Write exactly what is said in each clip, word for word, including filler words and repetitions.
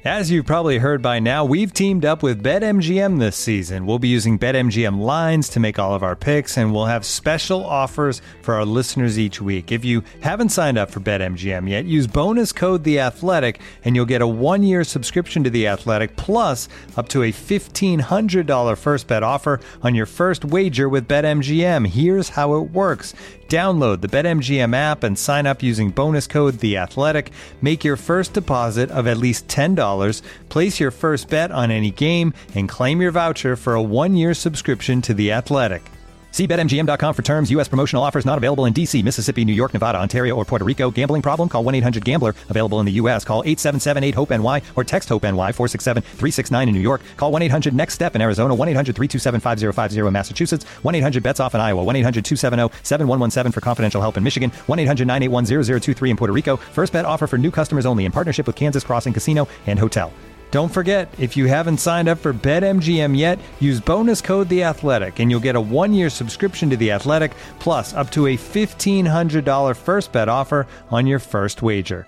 As you've probably heard by now, we've teamed up with BetMGM this season. We'll be using BetMGM lines to make all of our picks, and we'll have special offers for our listeners each week. If you haven't signed up for BetMGM yet, use bonus code The Athletic, and you'll get a one-year subscription to The Athletic, plus up to a fifteen hundred dollars first bet offer on your first wager with BetMGM. Here's how it works. Download the BetMGM app and sign up using bonus code The Athletic. Make your first deposit of at least ten dollars. Place your first bet on any game and claim your voucher for a one-year subscription to The Athletic. See Bet M G M dot com for terms. U S promotional offers not available in D C, Mississippi, New York, Nevada, Ontario, or Puerto Rico. Gambling problem? Call one eight hundred gambler. Available in the U S. Call eight seven seven eight hope N Y or text HOPE-NY four six seven three six nine in New York. Call one eight hundred next step in Arizona. one eight hundred three two seven five zero five zero in Massachusetts. one eight hundred bets off in Iowa. one eight hundred two seven zero seven one one seven for confidential help in Michigan. one eight hundred nine eight one zero zero two three in Puerto Rico. First bet offer for new customers only in partnership with Kansas Crossing Casino and Hotel. Don't forget, if you haven't signed up for BetMGM yet, use bonus code The Athletic, and you'll get a one-year subscription to The Athletic, plus up to a fifteen hundred dollars first bet offer on your first wager.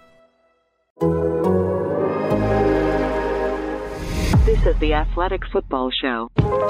This is The Athletic Football Show.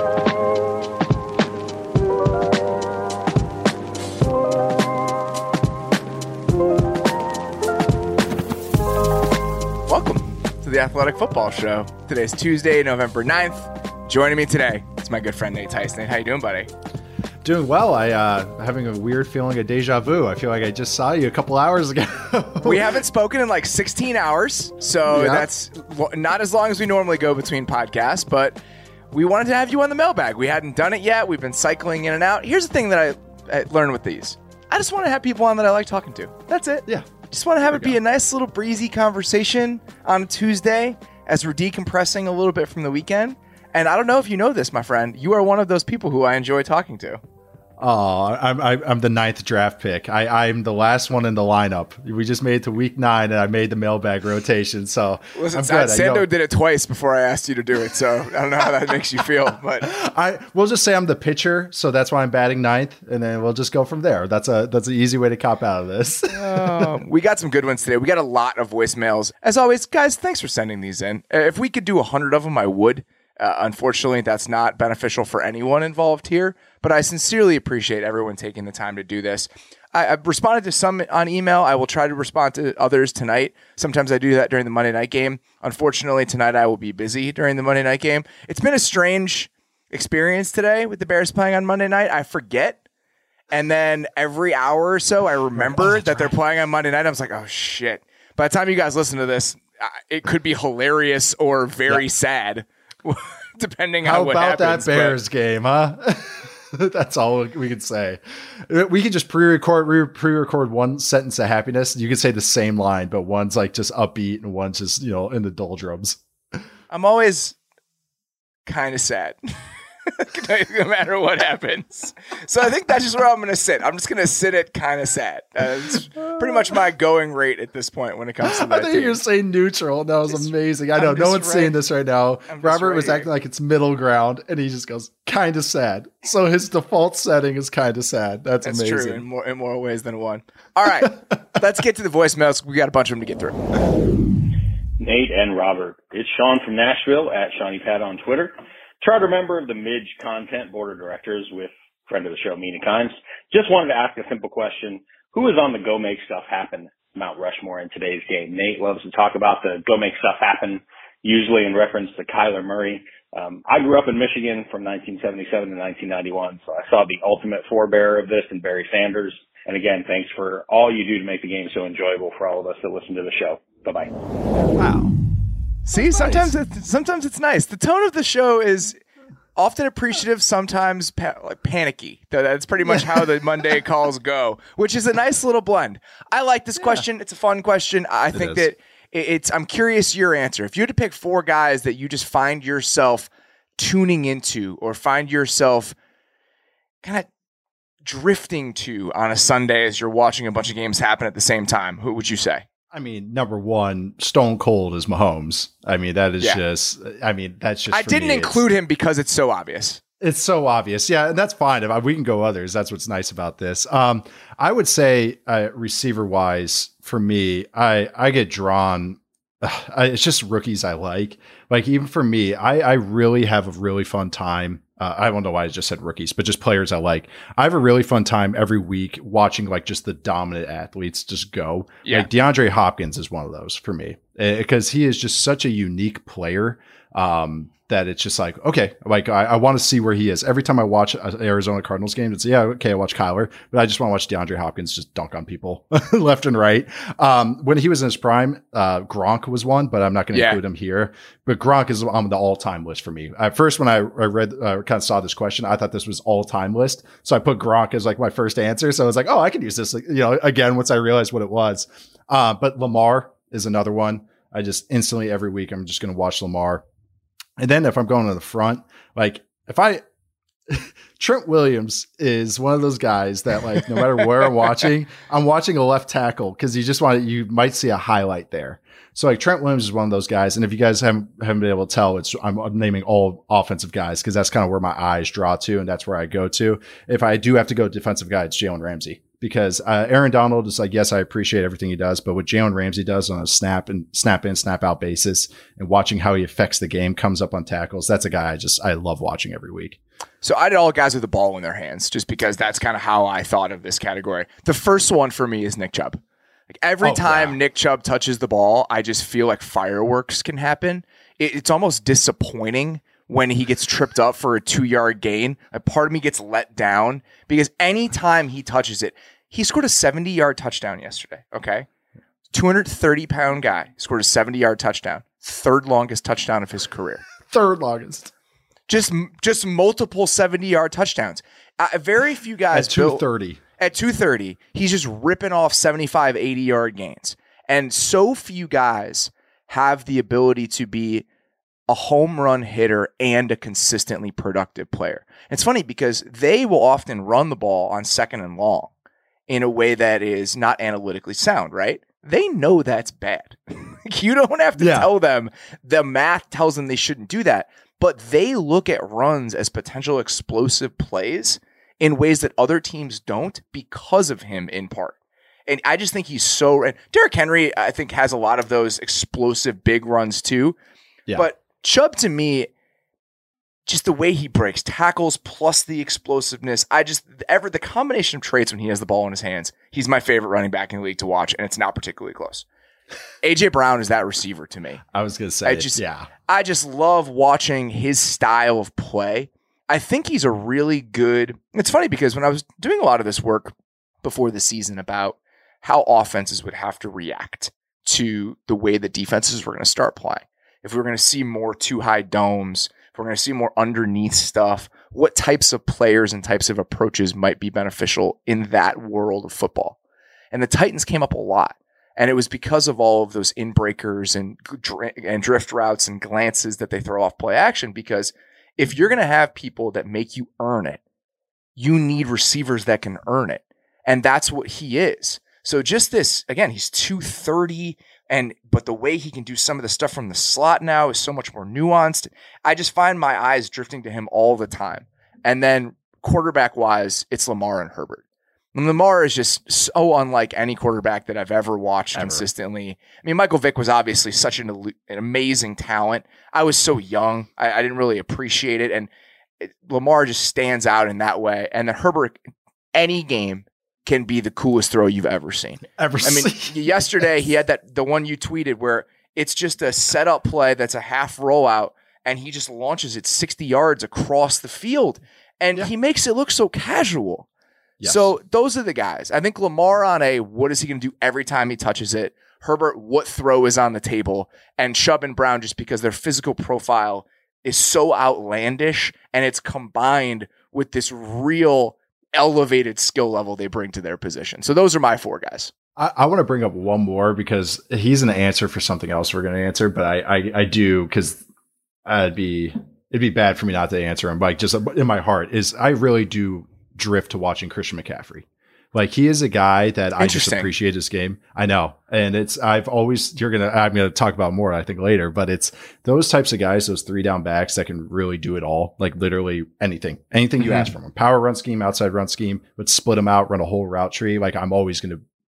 Welcome to The Athletic Football Show. Today's Tuesday, November ninth. Joining me today is my good friend Nate Tyson. Nate, how you doing, buddy? Doing well. I uh having a weird feeling of deja vu. I feel like I just saw you a couple hours ago. We haven't spoken in like sixteen hours, so yeah. That's not as long as we normally go between podcasts, but we wanted to have you on the mailbag. We hadn't done it yet. We've been cycling in and out. Here's the thing that I, I learned with these. I just want to have people on that I like talking to. That's it. Yeah. Just want to have it be a nice little breezy conversation on a Tuesday as we're decompressing a little bit from the weekend. And I don't know if you know this, my friend. You are one of those people who I enjoy talking to. Oh, I'm I'm the ninth draft pick. I, I'm the last one in the lineup. We just made it to week nine, and I made the mailbag rotation. So Listen, I'm good. Sando I, you know, did it twice before I asked you to do it, so I don't know how that makes you feel. But I we'll just say I'm the pitcher, so that's why I'm batting ninth, and then we'll just go from there. That's a that's an easy way to cop out of this. um, we got some good ones today. We got a lot of voicemails. As always, guys, thanks for sending these in. If we could do a hundred of them, I would. Uh, unfortunately, that's not beneficial for anyone involved here, but I sincerely appreciate everyone taking the time to do this. I, I've responded to some on email. I will try to respond to others tonight. Sometimes I do that during the Monday night game. Unfortunately, tonight I will be busy during the Monday night game. It's been a strange experience today with the Bears playing on Monday night. I forget. And then every hour or so, I remember oh, that they're playing on Monday night. I was like, oh, shit. By the time you guys listen to this, it could be hilarious or very yep. sad. Depending How on what happens. How about that Bears but... game, huh? That's all we can say. We can just pre-record re- pre-record one sentence of happiness. You can say the same line, but one's like just upbeat and one's just, you know, in the doldrums. I'm always kind of sad. No matter what happens. So I think that's just where I'm going to sit. I'm just going to sit at kind of sad. Uh, it's pretty much my going rate at this point when it comes to that. I think you were saying neutral. That was just amazing. I know no one's right. saying this right now. Robert right was here. acting like it's middle ground, and he just goes kind of sad. So his default setting is kind of sad. That's, that's amazing. That's true in more, in more ways than one. All right, let's get to the voicemails. We got a bunch of them to get through. Nate and Robert. It's Sean from Nashville at Shawnee Pat on Twitter. Charter member of the Midge Content Board of Directors with friend of the show, Mina Kimes. Just wanted to ask a simple question. Who is on the Go Make Stuff Happen Mount Rushmore in today's game? Nate loves to talk about the Go Make Stuff Happen, usually in reference to Kyler Murray. Um, I grew up in Michigan from nineteen seventy-seven to nineteen ninety-one, so I saw the ultimate forebearer of this in Barry Sanders. And again, thanks for all you do to make the game so enjoyable for all of us that listen to the show. Bye-bye. Wow. See, nice. sometimes it's, sometimes it's nice. The tone of the show is often appreciative, sometimes pa- like panicky. That's pretty much how the Monday calls go, which is a nice little blend. I like this yeah. question. It's a fun question. I it think is. that it's. I'm curious your answer. If you had to pick four guys that you just find yourself tuning into or find yourself kind of drifting to on a Sunday as you're watching a bunch of games happen at the same time, who would you say? I mean, number one, stone cold is Mahomes. I mean, that is yeah. just, I mean, that's just, I didn't me, include him because it's so obvious. It's so obvious. Yeah. And that's fine. If I, we can go others. That's what's nice about this. Um, I would say uh, receiver wise for me, I, I get drawn I, it's just rookies I like. Like even for me, I, I really have a really fun time. Uh, I don't know why I just said rookies, but just players I like. I have a really fun time every week watching like just the dominant athletes just go. Yeah. Like DeAndre Hopkins is one of those for me because he is just such a unique player. Um, that it's just like, okay, like I, I want to see where he is. Every time I watch an Arizona Cardinals game, it's, yeah, okay, I watch Kyler, but I just want to watch DeAndre Hopkins just dunk on people left and right. Um, when he was in his prime, uh, Gronk was one, but I'm not going to yeah. include him here. But Gronk is on the all-time list for me. At first, when I, I read, uh, kind of saw this question, I thought this was all-time list. So I put Gronk as like my first answer. So I was like, oh, I can use this, you know, again, once I realized what it was. Uh, but Lamar is another one. I just instantly every week, I'm just going to watch Lamar. And then if I'm going to the front, like if I, Trent Williams is one of those guys that like, no matter where I'm watching, I'm watching a left tackle because you just want to, you might see a highlight there. So like Trent Williams is one of those guys. And if you guys haven't, haven't been able to tell, it's, I'm, I'm naming all offensive guys because that's kind of where my eyes draw to. And that's where I go to. If I do have to go defensive guy, it's Jalen Ramsey. Because uh, Aaron Donald is like, yes, I appreciate everything he does, but what Jalen Ramsey does on a snap and snap in, snap out basis and watching how he affects the game, comes up on tackles, that's a guy I just, I love watching every week. So I did all guys with the ball in their hands just because that's kind of how I thought of this category. The first one for me is Nick Chubb. Like every oh, time yeah. Nick Chubb touches the ball, I just feel like fireworks can happen. It, it's almost disappointing when he gets tripped up for a two yard gain. A part of me gets let down because anytime he touches it, he scored a seventy yard touchdown yesterday. Okay. two hundred thirty pound guy scored a seventy yard touchdown. Third longest touchdown of his career. Third longest. Just, just multiple seventy yard touchdowns. Uh, very few guys at two thirty. At two thirty, he's just ripping off seventy-five, eighty yard gains. And so few guys have the ability to be a home run hitter and a consistently productive player. And it's funny because they will often run the ball on second and long in a way that is not analytically sound, right? They know that's bad. You don't have to yeah. tell them. The math tells them they shouldn't do that. But they look at runs as potential explosive plays in ways that other teams don't because of him in part. And I just think he's so... And Derrick Henry, I think, has a lot of those explosive big runs too. Yeah. But Chubb, to me, just the way he breaks tackles plus the explosiveness, I just... ever the combination of traits when he has the ball in his hands, he's my favorite running back in the league to watch, and it's not particularly close. A J Brown is that receiver to me. I was going to say, I just, yeah. I just love watching his style of play. I think he's a really good... It's funny because when I was doing a lot of this work before the season about how offenses would have to react to the way the defenses were going to start playing, if we were going to see more too high domes, if we're going to see more underneath stuff, what types of players and types of approaches might be beneficial in that world of football. And the Titans came up a lot. And it was because of all of those in-breakers and, and drift routes and glances that they throw off play action. Because if you're going to have people that make you earn it, you need receivers that can earn it. And that's what he is. So just this, again, he's two thirty, and but the way he can do some of the stuff from the slot now is so much more nuanced. I just find my eyes drifting to him all the time. And then quarterback-wise, it's Lamar and Herbert. And Lamar is just so unlike any quarterback that I've ever watched ever. consistently. I mean, Michael Vick was obviously such an, an amazing talent. I was so young. I, I didn't really appreciate it. And it, Lamar just stands out in that way. And then Herbert, any game can be the coolest throw you've ever seen. Ever I mean, seen. Yesterday he had that the one you tweeted where it's just a setup play that's a half rollout, and he just launches it sixty yards across the field. And yeah. he makes it look so casual. Yes. So those are the guys. I think Lamar on a what is he going to do every time he touches it? Herbert, what throw is on the table? And Chubb and Brown, just because their physical profile is so outlandish and it's combined with this real elevated skill level they bring to their position. So those are my four guys. I, I want to bring up one more because he's an answer for something else we're going to answer, but I, I, I do because I'd be it'd be bad for me not to answer him. But like just in my heart is I really do drift to watching Christian McCaffrey. Like he is a guy that I just appreciate his game. I know. And it's, I've always, you're going to, I'm going to talk about more, I think later, but it's those types of guys, those three down backs that can really do it all. Like literally anything, anything you mm-hmm. ask from them. Power run scheme, outside run scheme, but split them out, run a whole route tree. Like I'm always going to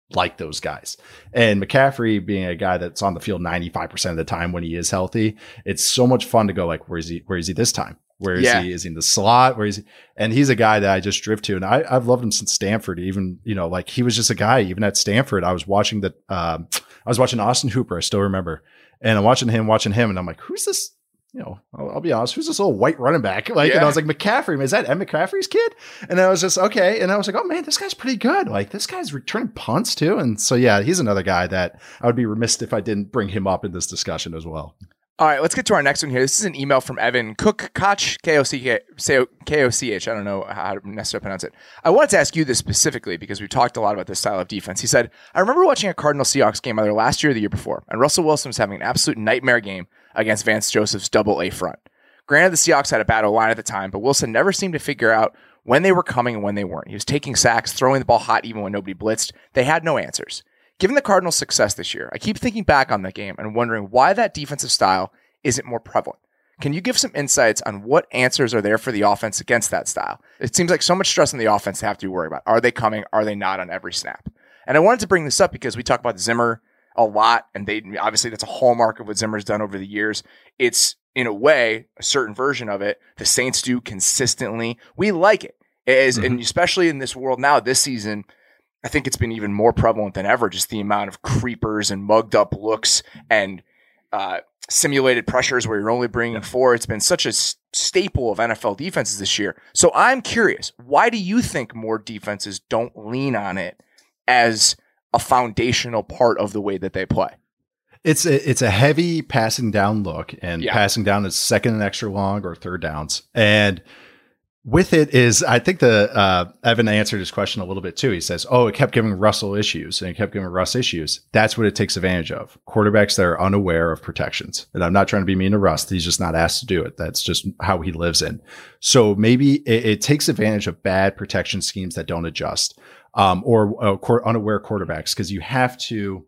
like those guys. And McCaffrey being a guy that's on the field ninety-five percent of the time when he is healthy, it's so much fun to go like, where is he? Where is he this time? Where is Yeah. he? Is he in the slot? Where is he? And he's a guy that I just drift to. And I, I've loved him since Stanford. Even, you know, like he was just a guy, even at Stanford, I was watching the, um, I was watching Austin Hooper. I still remember. And I'm watching him, watching him. And I'm like, who's this? You know, I'll, I'll be honest, who's this little white running back? Like, Yeah. and I was like, McCaffrey, is that Ed McCaffrey's kid? And I was just, okay. And I was like, oh man, this guy's pretty good. Like this guy's returning punts too. And so, yeah, he's another guy that I would be remiss if I didn't bring him up in this discussion as well. All right, let's get to our next one here. This is an email from Evan Cook Koch, K O C H. I don't know how to necessarily pronounce it. I wanted to ask you this specifically because we've talked a lot about this style of defense. He said, I remember watching a Cardinal Seahawks game either last year or the year before, and Russell Wilson was having an absolute nightmare game against Vance Joseph's double A front. Granted, the Seahawks had a bad O-line at the time, but Wilson never seemed to figure out when they were coming and when they weren't. He was taking sacks, throwing the ball hot even when nobody blitzed. They had no answers. Given the Cardinals' success this year, I keep thinking back on that game and wondering why that defensive style isn't more prevalent. Can you give some insights on what answers are there for the offense against that style? It seems like so much stress on the offense to have to worry about. Are they coming? Are they not on every snap? And I wanted to bring this up because we talk about Zimmer a lot, and they obviously that's a hallmark of what Zimmer's done over the years. It's, in a way, a certain version of it. The Saints do consistently. We like it. As, mm-hmm. And especially in this world now, this season, I think it's been even more prevalent than ever, just the amount of creepers and mugged up looks and uh, simulated pressures where you're only bringing four. It's been such a s- staple of N F L defenses this year. So I'm curious, why do you think more defenses don't lean on it as a foundational part of the way that they play? It's a, it's a heavy passing down look, and Yeah. passing down is second and extra long or third downs. And with it is, I think the uh, Evan answered his question a little bit too. He says, oh, it kept giving Russell issues and it kept giving Russ issues. That's what it takes advantage of. Quarterbacks that are unaware of protections. And I'm not trying to be mean to Russ. He's just not asked to do it. That's just how he lives in. So maybe it, it takes advantage of bad protection schemes that don't adjust, um, or uh, unaware quarterbacks, because you have to.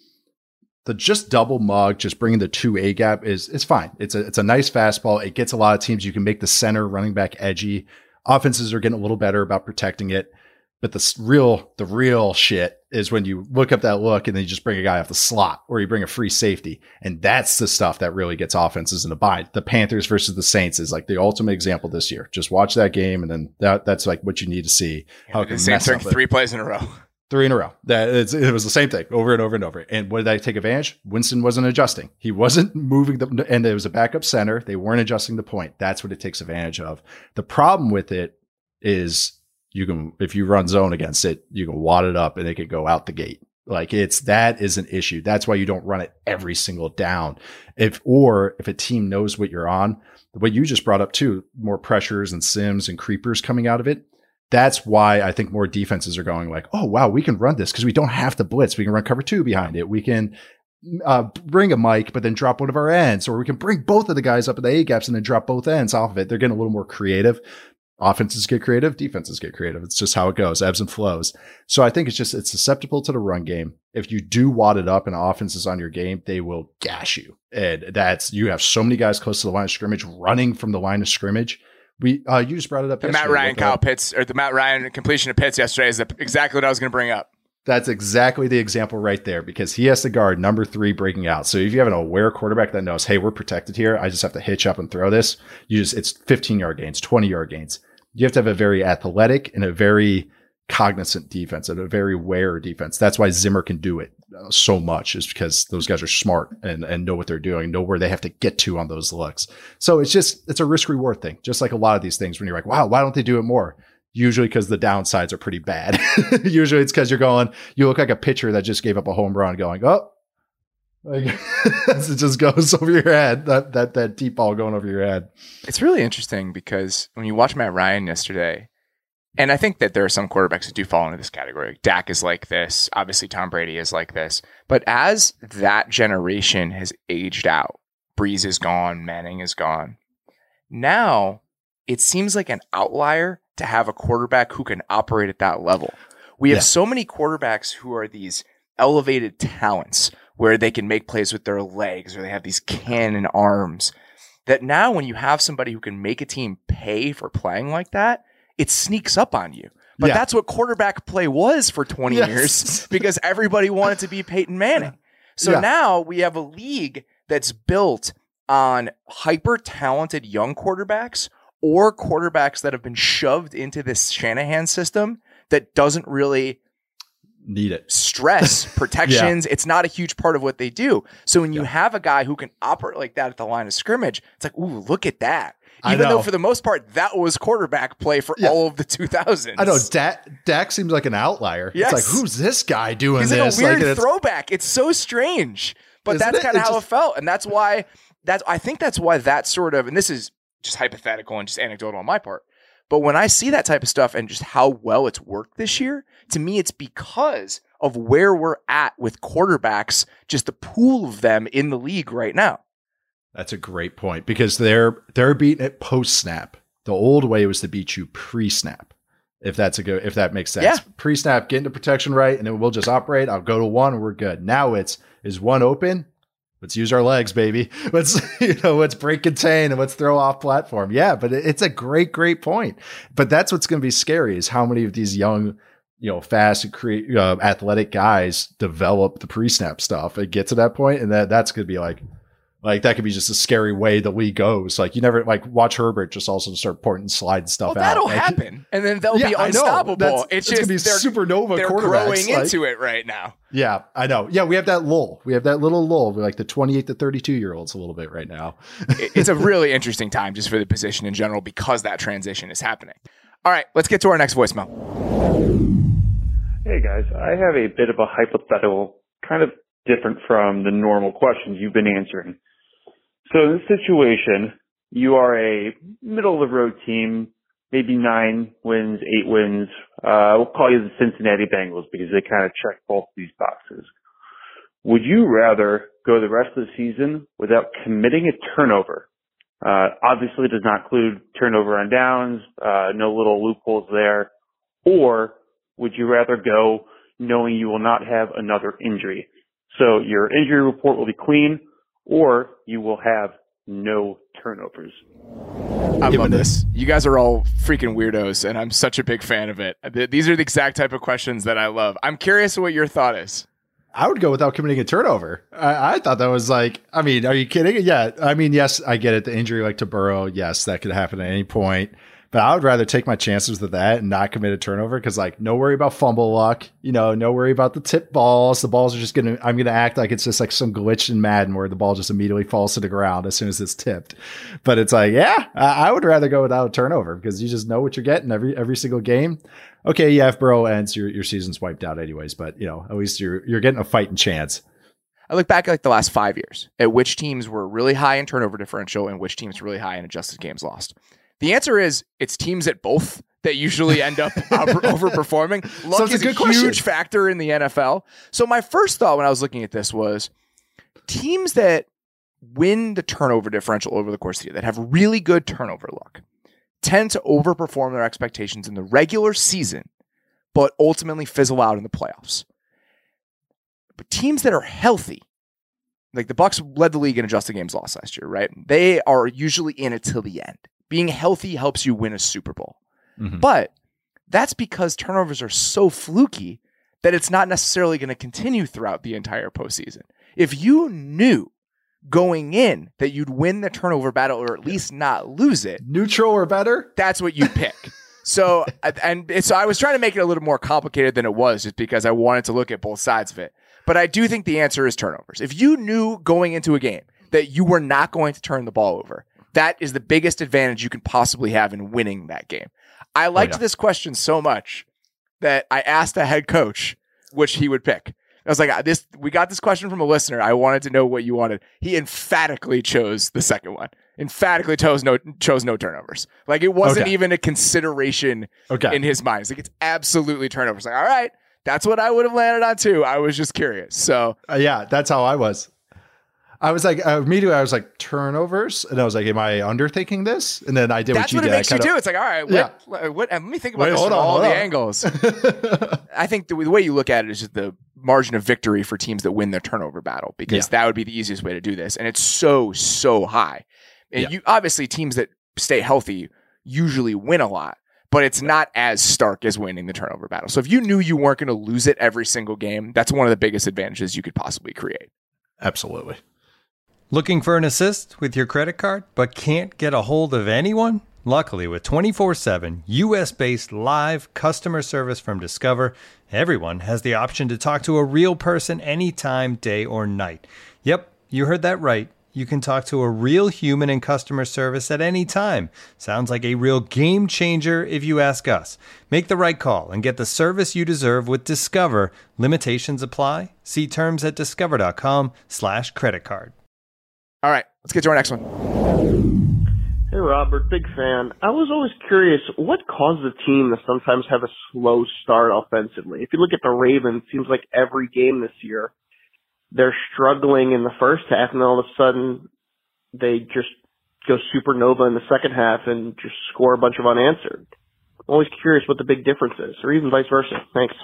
The just double mug, just bringing the two A gap is is fine. It's a it's a nice fastball. It gets a lot of teams. You can make the center running back edgy. Offenses are getting a little better about protecting it. But the real the real shit is when you look up that look and then you just bring a guy off the slot, or you bring a free safety. And that's the stuff that really gets offenses in a bind. The Panthers versus the Saints is like the ultimate example this year. Just watch that game, and then that that's like what you need to see. How it the can Saints mess took up three plays in a row. Three in a row. That it's, it was the same thing over and over and over. And what did I take advantage? Winston wasn't adjusting. He wasn't moving the, and it was a backup center. They weren't adjusting the point. That's what it takes advantage of. The problem with it is you can, if you run zone against it, you can wad it up and it can go out the gate. Like it's, that is an issue. That's why you don't run it every single down. If, or if a team knows what you're on, what you just brought up too, more pressures and sims and creepers coming out of it. That's why I think more defenses are going like, oh, wow, we can run this because we don't have to blitz. We can run cover two behind it. We can uh, bring a Mike, but then drop one of our ends, or we can bring both of the guys up in the A gaps and then drop both ends off of it. They're getting a little more creative. Offenses get creative. Defenses get creative. It's just how it goes, ebbs and flows. So I think it's just, it's susceptible to the run game. If you do wad it up and offense is on your game, they will gash you. And that's, you have so many guys close to the line of scrimmage running from the line of scrimmage. We uh, you just brought it up. The Matt Ryan, Kyle Pitts, or the Matt Ryan completion of Pitts yesterday is the, exactly what I was going to bring up. That's exactly the example right there, because he has to guard number three breaking out. So if you have an aware quarterback that knows, hey, we're protected here, I just have to hitch up and throw this. You just it's fifteen yard gains, twenty yard gains. You have to have a very athletic and a very cognizant defense and a very aware defense. That's why Zimmer can do it so much, is because those guys are smart and, and know what they're doing, know where they have to get to on those looks. So it's just, it's a risk reward thing. Just like a lot of these things when you're like, wow, why don't they do it more? Usually because the downsides are pretty bad. Usually it's because you're going, you look like a pitcher that just gave up a home run going, oh, like it just goes over your head. That, that, that deep ball going over your head. It's really interesting because when you watch Matt Ryan yesterday, and I think that there are some quarterbacks that do fall into this category. Dak is like this. Obviously, Tom Brady is like this. But as that generation has aged out, Breeze is gone, Manning is gone. Now, it seems like an outlier to have a quarterback who can operate at that level. We have yeah. so many quarterbacks who are these elevated talents where they can make plays with their legs, or they have these cannon arms, that now when you have somebody who can make a team pay for playing like that, it sneaks up on you. But Yeah. that's what quarterback play was for twenty Yes. years because everybody wanted to be Peyton Manning. So Yeah. now we have a league that's built on hyper talented young quarterbacks or quarterbacks that have been shoved into this Shanahan system that doesn't really Need it. stress protections. It's not a huge part of what they do. So when you Yeah. have a guy who can operate like that at the line of scrimmage, it's like, ooh, look at that. I Even know. though for the most part, that was quarterback play for Yeah. all of the two thousands. I know Dak, Dak seems like an outlier. Yes. It's like, who's this guy doing He's this? like a weird it's- throwback. It's so strange, but Isn't that's it? kind of It's how just- it felt. And that's why that's, I think that's why that sort of, and this is just hypothetical and just anecdotal on my part. But when I see that type of stuff and just how well it's worked this year, to me, it's because of where we're at with quarterbacks, just the pool of them in the league right now. That's a great point because they're they're beating it post snap. The old way was to beat you pre snap. If that's a good, if that makes sense. Yeah. Pre snap, get into protection right, and then we'll just operate. I'll go to one, and we're good. Now it's is one open. Let's use our legs, baby. Let's you know, let's break contain and let's throw off platform. Yeah, but it, it's a great, great point. But that's what's going to be scary is how many of these young, you know, fast and create uh, athletic guys develop the pre snap stuff. It gets to that point, and that that's going to be like. Like that could be just a scary way the league goes. Like you never like watch Herbert just also start porting slide stuff Well, out. that'll Like, happen, and then they'll Yeah, be I know. unstoppable. That's- it's it's just gonna be they're, supernova they're quarterbacks, growing like- into it right now. Yeah, I know. Yeah, we have that lull. We have that little lull. We're like the twenty-eight to thirty-two year olds a little bit right now. It- it's a really interesting time just for the position in general because that transition is happening. All right, let's get to our next voicemail. Hey guys, I have a bit of a hypothetical, kind of different from the normal questions you've been answering. So in this situation, you are a middle of the road team, maybe nine wins, eight wins. Uh, we'll call you the Cincinnati Bengals because they kind of check both these boxes. Would you rather go the rest of the season without committing a turnover? Uh, obviously it does not include turnover on downs, uh, no little loopholes there. Or would you rather go knowing you will not have another injury? So your injury report will be clean, or you will have no turnovers. I Given love it- this. You guys are all freaking weirdos, and I'm such a big fan of it. Th- These are the exact type of questions that I love. I'm curious what your thought is. I would go without committing a turnover. I, I thought that was like, I mean, are you kidding? Yeah. I mean, yes, I get it. The injury like to Burrow, yes, that could happen at any point. But I would rather take my chances with that and not commit a turnover because, like, no worry about fumble luck. You know, no worry about the tip balls. The balls are just going to, I'm going to act like it's just like some glitch in Madden where the ball just immediately falls to the ground as soon as it's tipped. But it's like, yeah, I, I would rather go without a turnover because you just know what you're getting every every single game. Okay, yeah, if Burrow ends, your your season's wiped out anyways. But, you know, at least you're you're getting a fighting chance. I look back at like the last five years at which teams were really high in turnover differential and which teams were really high in adjusted games lost. The answer is it's teams at both that usually end up over- overperforming. Luck So it's a is a, good question. huge factor in the N F L. So my first thought when I was looking at this was teams that win the turnover differential over the course of the year, that have really good turnover luck, tend to overperform their expectations in the regular season, but ultimately fizzle out in the playoffs. But teams that are healthy, like the Bucs led the league in adjusted games lost last year, right? They are usually in it till the end. Being healthy helps you win a Super Bowl. Mhm. But that's because turnovers are so fluky that it's not necessarily going to continue throughout the entire postseason. If you knew going in that you'd win the turnover battle or at least not lose it, Neutral or better? that's what you pick. So, and so I was trying to make it a little more complicated than it was just because I wanted to look at both sides of it. But I do think the answer is turnovers. If you knew going into a game that you were not going to turn the ball over, that is the biggest advantage you can possibly have in winning that game. I liked yeah. this question so much that I asked the head coach which he would pick. I was like, "This we got this question from a listener. I wanted to know what you wanted." He emphatically chose the second one. Emphatically chose no chose no turnovers. Like it wasn't Okay. even a consideration Okay. in his mind. It's like it's absolutely turnovers. Like, all right, that's what I would have landed on too. I was just curious. So Uh, yeah, that's how I was. I was like, uh, immediately I was like, turnovers. And I was like, am I underthinking this? And then I did that's what what you it did. makes I you kinda- do. It's like, all right, Yeah. what, what, and let me think about Wait, this hold from on, all hold the on. angles. I think the, the way you look at it is just the margin of victory for teams that win their turnover battle, because Yeah. that would be the easiest way to do this. And it's so, so high. And Yeah. you obviously teams that stay healthy usually win a lot. but it's not as stark as winning the turnover battle. So if you knew you weren't going to lose it every single game, that's one of the biggest advantages you could possibly create. Absolutely. Looking for an assist with your credit card, but can't get a hold of anyone? Luckily, with twenty-four seven U S-based live customer service from Discover, everyone has the option to talk to a real person anytime, day or night. Yep, you heard that right. You can talk to a real human in customer service at any time. Sounds like a real game changer if you ask us. Make the right call and get the service you deserve with Discover. Limitations apply. See terms at discover.com slash credit card. All right, let's get to our next one. Hey, Robert, big fan. I was always curious, what causes a team to sometimes have a slow start offensively? If you look at the Ravens, it seems like every game this year, they're struggling in the first half, and all of a sudden they just go supernova in the second half and just score a bunch of unanswered. I'm always curious what the big difference is, or even vice versa. Thanks.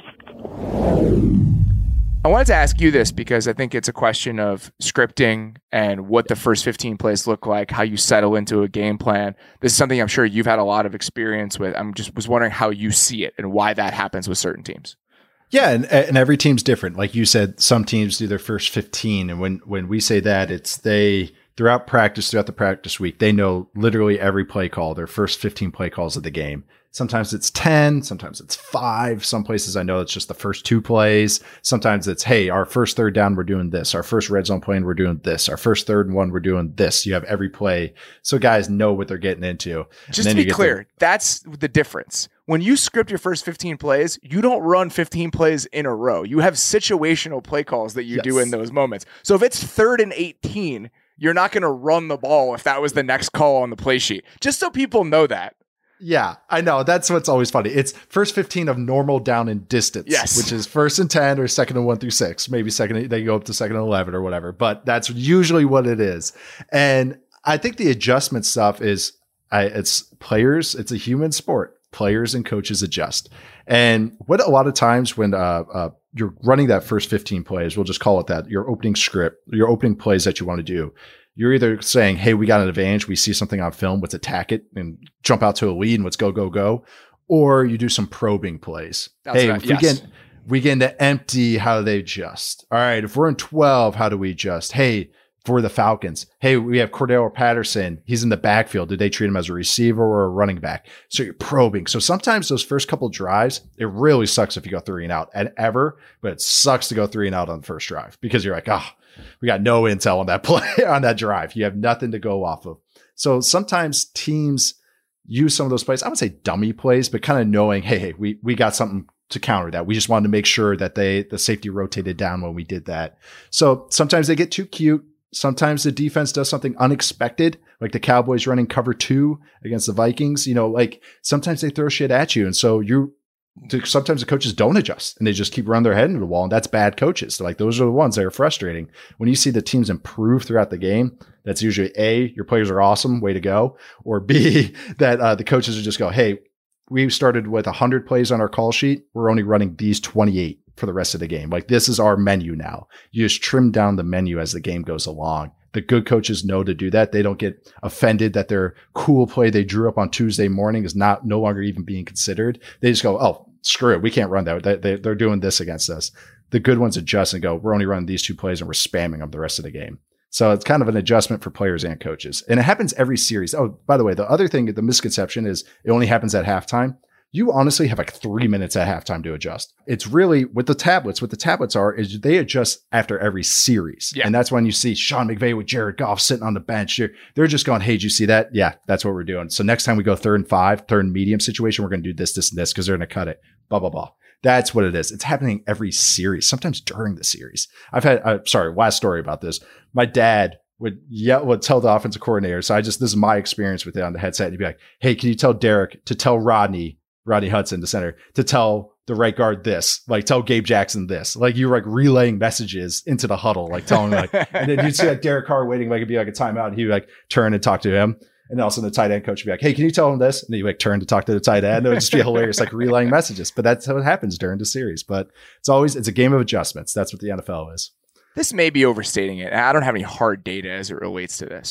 I wanted to ask you this because I think it's a question of scripting and what the first fifteen plays look like, how you settle into a game plan. This is something I'm sure you've had a lot of experience with. I'm just was wondering how you see it and why that happens with certain teams. Yeah, and, and every team's different. Like you said, some teams do their first fifteen. And when, when we say that, it's they, throughout practice, throughout the practice week, they know literally every play call, their first fifteen play calls of the game. Sometimes it's ten, sometimes it's five. Some places I know it's just the first two plays. Sometimes it's, hey, our first third down, we're doing this. Our first red zone play, we're doing this. Our first third and one, we're doing this. You have every play. So guys know what they're getting into. Just to be clear, the- that's the difference. When you script your first fifteen plays, you don't run fifteen plays in a row. You have situational play calls that you yes. do in those moments. So if it's third and eighteen, you're not going to run the ball if that was the next call on the play sheet. Just so people know that. Yeah, I know. That's what's always funny. It's first fifteen of normal down and distance, yes. which is first and ten or second and one through six. Maybe second, they go up to second and eleven or whatever, but that's usually what it is. And I think the adjustment stuff is, I, it's players, it's a human sport. Players and coaches adjust. And what a lot of times when uh, uh, you're running that first fifteen plays, we'll just call it that, your opening script, your opening plays that you want to do, you're either saying, hey, we got an advantage, we see something on film, let's attack it and jump out to a lead and let's go, go, go. Or you do some probing plays. That's hey, right. if yes. we get we get into empty, how do they adjust? All right, if we're in twelve, how do we adjust? Hey, for the Falcons, hey, we have Cordell Patterson. He's in the backfield. Did they treat him as a receiver or a running back? So you're probing. So sometimes those first couple drives, it really sucks if you go three and out and ever, but it sucks to go three and out on the first drive because you're like, oh, we got no intel on that play, on that drive. You have nothing to go off of. So sometimes teams use some of those plays. I would say dummy plays, but kind of knowing, hey, hey, we, we got something to counter that. We just wanted to make sure that they, the safety rotated down when we did that. So sometimes they get too cute. Sometimes the defense does something unexpected, like the Cowboys running cover two against the Vikings. You know, like sometimes they throw shit at you. And so you, sometimes the coaches don't adjust and they just keep running their head into the wall. And that's bad coaches. So like those are the ones that are frustrating. When you see the teams improve throughout the game, that's usually A, your players are awesome, way to go. Or B, that uh, the coaches are just go, hey, we started with one hundred plays on our call sheet. We're only running these twenty-eight for the rest of the game. Like this is our menu now. You just trim down the menu as the game goes along. The good coaches know to do that. They don't get offended that their cool play they drew up on Tuesday morning is not no longer even being considered. They just go, oh, screw it. We can't run that. They, they, they're doing this against us. The good ones adjust and go, we're only running these two plays and we're spamming them the rest of the game. So it's kind of an adjustment for players and coaches. And it happens every series. Oh, by the way, the other thing, the misconception is it only happens at halftime. You honestly have like three minutes at halftime to adjust. It's really with the tablets, what the tablets are is they adjust after every series. Yeah. And that's when you see Sean McVay with Jared Goff sitting on the bench. They're, they're just going, hey, did you see that? Yeah, that's what we're doing. So next time we go third and five, third and medium situation, we're going to do this, this, and this because they're going to cut it. Blah, blah, blah. That's what it is. It's happening every series, sometimes during the series. I've had, uh, sorry, last story about this. My dad would yell, would tell the offensive coordinator. So I just, this is my experience with it on the headset. And he'd be like, hey, can you tell Derek to tell Rodney, Rodney Hudson, the center, to tell the right guard this, like tell Gabe Jackson this, like you were like relaying messages into the huddle, like telling like, and then you'd see like Derek Carr waiting, like it'd be like a timeout and he'd like turn and talk to him. And then also the tight end coach would be like, hey, can you tell him this? And then you like turn to talk to the tight end. It would just be hilarious, like relaying messages, but that's how it happens during the series. But it's always, it's a game of adjustments. That's what the N F L is. This may be overstating it. And I don't have any hard data as it relates to this,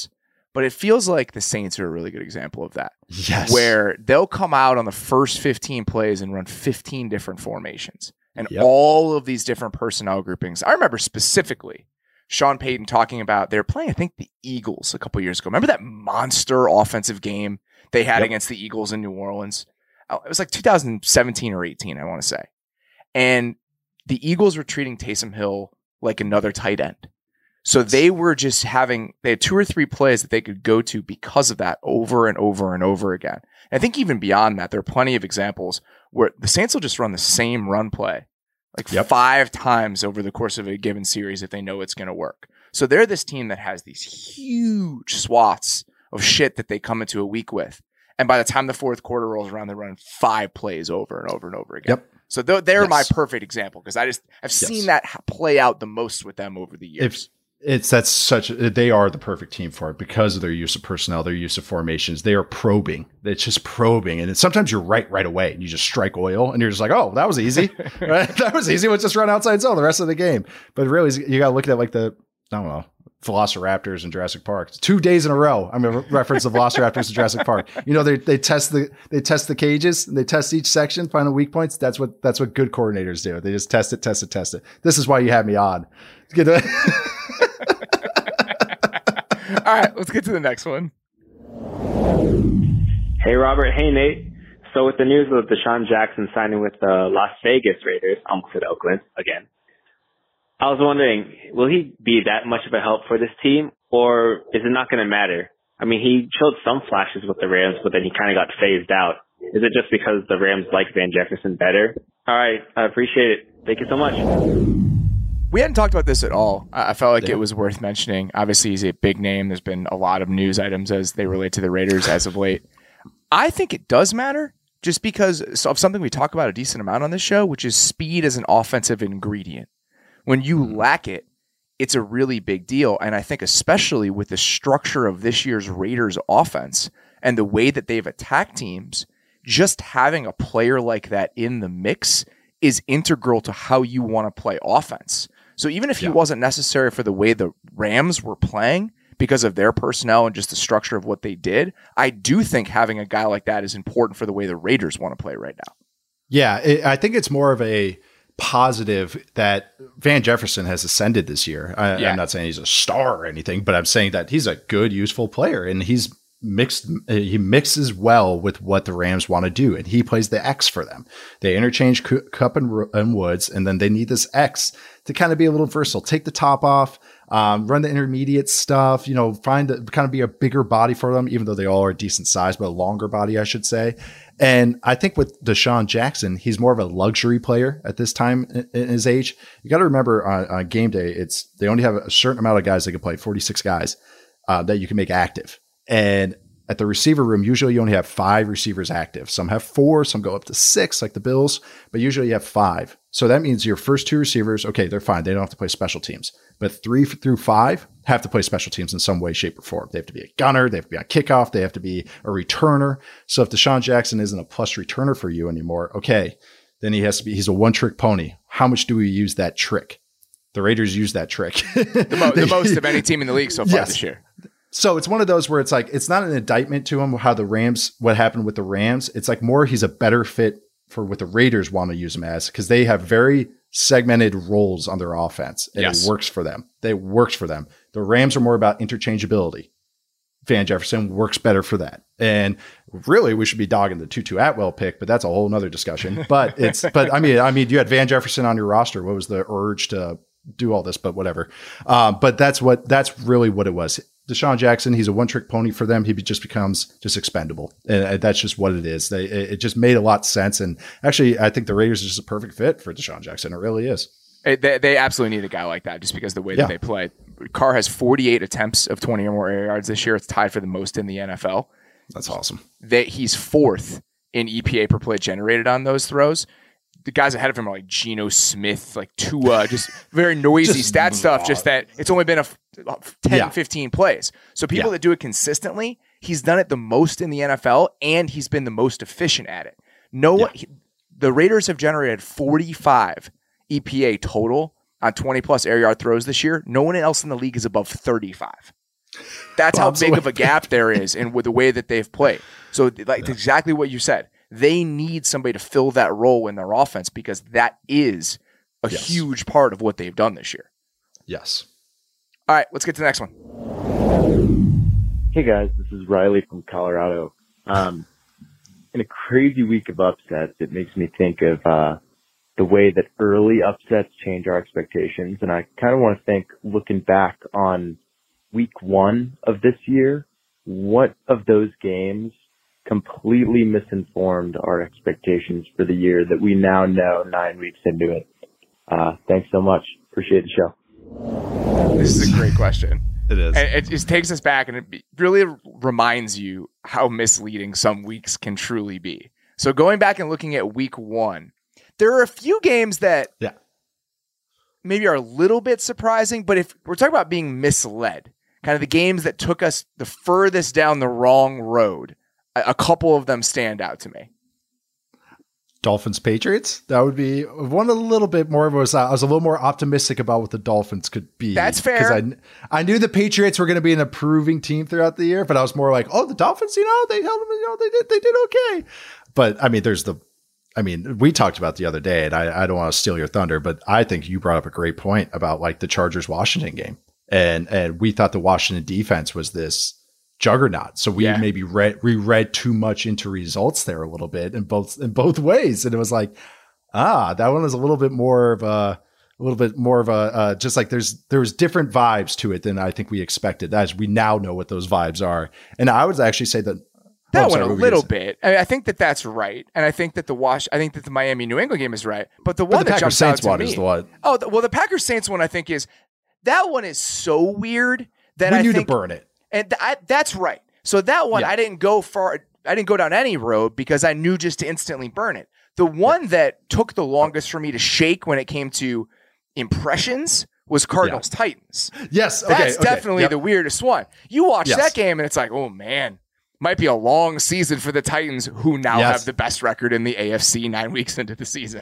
But it feels like the Saints are a really good example of that. Yes. Where they'll come out on the first fifteen plays and run fifteen different formations and Yep. all of these different personnel groupings. I remember specifically Sean Payton talking about they were playing, I think, the Eagles a couple years ago. Remember that monster offensive game they had Yep. against the Eagles in New Orleans? It was like two thousand seventeen or eighteen, I want to say. And the Eagles were treating Taysom Hill like another tight end. So they were just having, they had two or three plays that they could go to because of that over and over and over again. And I think even beyond that, there are plenty of examples where the Saints will just run the same run play like Yep. five times over the course of a given series if they know it's going to work. So they're this team that has these huge swaths of shit that they come into a week with. And by the time the fourth quarter rolls around, they run five plays over and over and over again. Yep. So they're, they're Yes. my perfect example because I just I've Yes. seen that ha- play out the most with them over the years. If it's that's such they are the perfect team for it because of their use of personnel, their use of formations. They are probing. It's just probing, and then sometimes you're right right away, and you just strike oil, and you're just like, oh, that was easy. Right? That was easy. Let's just run outside zone the rest of the game. But really, you got to look at like the I don't know. Velociraptors in Jurassic Park. Two days in a row. I'm going to reference the Velociraptors in Jurassic Park. You know, they they test the they test the cages. And they test each section, find the weak points. That's what that's what good coordinators do. They just test it, test it, test it. This is why you had me on. Get the- All right, let's get to the next one. Hey, Robert. Hey, Nate. So with the news of Deshaun Jackson signing with the Las Vegas Raiders, almost at Oakland again, I was wondering, will he be that much of a help for this team, or is it not going to matter? I mean, he showed some flashes with the Rams, but then he kind of got phased out. Is it just because the Rams like Van Jefferson better? All right, I appreciate it. Thank you so much. We hadn't talked about this at all. I I felt like Yeah. it was worth mentioning. Obviously, he's a big name. There's been a lot of news items as they relate to the Raiders as of late. I think it does matter just because of something we talk about a decent amount on this show, which is speed as an offensive ingredient. When you lack it, it's a really big deal. And I think especially with the structure of this year's Raiders offense and the way that they've attacked teams, just having a player like that in the mix is integral to how you want to play offense. So even if he Yeah. wasn't necessary for the way the Rams were playing because of their personnel and just the structure of what they did, I do think having a guy like that is important for the way the Raiders want to play right now. Yeah, it, I think it's more of a positive that Van Jefferson has ascended this year. I, Yeah. I'm not saying he's a star or anything, but I'm saying that he's a good, useful player, and he's mixed. He mixes well with what the Rams want to do, and he plays the X for them. They interchange Kupp and, and Woods, and then they need this X to kind of be a little versatile. Take the top off, um, run the intermediate stuff. You know, find a, kind of be a bigger body for them, even though they all are decent size, but a longer body, I should say. And I think with Deshaun Jackson, he's more of a luxury player at this time in, in his age. You got to remember on, on game day, it's they only have a certain amount of guys that can play, forty-six guys uh, that you can make active. And at the receiver room, usually you only have five receivers active. Some have four, some go up to six, like the Bills, but usually you have five. So that means your first two receivers, okay, they're fine. They don't have to play special teams. But three through five have to play special teams in some way, shape, or form. They have to be a gunner. They have to be on kickoff. They have to be a returner. So if Deshaun Jackson isn't a plus returner for you anymore, okay, then he has to be, he's a one trick pony. How much do we use that trick? The Raiders use that trick. The, mo- the most of any team in the league so far Yes. this year. So it's one of those where it's like, it's not an indictment to him, how the Rams, what happened with the Rams. It's like more, he's a better fit for what the Raiders want to use him as, because they have very segmented roles on their offense, and Yes. it works for them. It works for them. The Rams are more about interchangeability. Van Jefferson works better for that. And really, we should be dogging the Tutu Atwell pick, but that's a whole nother discussion. But it's, but I mean, I mean, you had Van Jefferson on your roster. What was the urge to do all this? But whatever. Um, but that's what, that's really what it was. Deshaun Jackson, he's a one-trick pony for them. He just becomes just expendable, and that's just what it is. They, it just made a lot of sense, and actually, I think the Raiders are just a perfect fit for Deshaun Jackson. It really is. It, they, they absolutely need a guy like that just because of the way Yeah. that they play. Carr has forty-eight attempts of twenty or more air yards this year. It's tied for the most in the N F L. That's awesome. That he's fourth in E P A per play generated on those throws. The guys ahead of him are like Geno Smith, like Tua, just very noisy Just stat stuff. Just that it's only been a f- ten, Yeah. fifteen plays. So people Yeah. that do it consistently, he's done it the most in the N F L, and he's been the most efficient at it. No one, he- the Raiders have generated forty-five E P A total on twenty plus air yard throws this year. No one else in the league is above thirty-five. That's how Bob's big away. of a gap there is in with the way that they've played. So like yeah. exactly what you said. They need somebody to fill that role in their offense because that is a yes. huge part of what they've done this year. Yes. All right, let's get to the next one. Hey guys, this is Riley from Colorado. Um, in a crazy week of upsets, it makes me think of uh, the way that early upsets change our expectations. And I kind of want to think, looking back on week one of this year, what of those games completely misinformed our expectations for the year that we now know nine weeks into it? Uh, thanks so much. Appreciate the show. This is a great question. It is. And it just takes us back and it really reminds you how misleading some weeks can truly be. So going back and looking at week one, there are a few games that yeah. maybe are a little bit surprising, but if we're talking about being misled, kind of the games that took us the furthest down the wrong road, a couple of them stand out to me. Dolphins Patriots. That would be one a little bit more of a, I was a little more optimistic about what the Dolphins could be. That's fair. Because I, I knew the Patriots were going to be an improving team throughout the year, but I was more like, oh, the Dolphins, you know, they held them, you know, they did, they did okay. But I mean, there's the, I mean, we talked about the other day, and I, I don't want to steal your thunder, but I think you brought up a great point about like the Chargers Washington game. And, and we thought the Washington defense was this juggernaut. So we yeah. maybe read, we read too much into results there a little bit in both, in both ways. And it was like, ah, that one was a little bit more of a, a little bit more of a, uh, just like there's, there's different vibes to it than I think we expected, as we now know what those vibes are. And I would actually say that that oh, one sorry, a little bit. I, mean, I think that that's right. And I think that the Wash, I think that the Miami New England game is right. But the one but the that Packers jumps out Saints to one me, is the one. Oh, the, well, the Packers Saints one I think is, that one is so weird that we I knew think, to burn it. And th- I, that's right. So that one, yeah. I didn't go far. I didn't go down any road because I knew just to instantly burn it. The one yeah. that took the longest for me to shake when it came to impressions was Cardinals yeah. Titans. Yes. Okay, That's okay. definitely yep. the weirdest one. You watch yes. that game and it's like, oh man, might be a long season for the Titans, who now yes. have the best record in the A F C nine weeks into the season.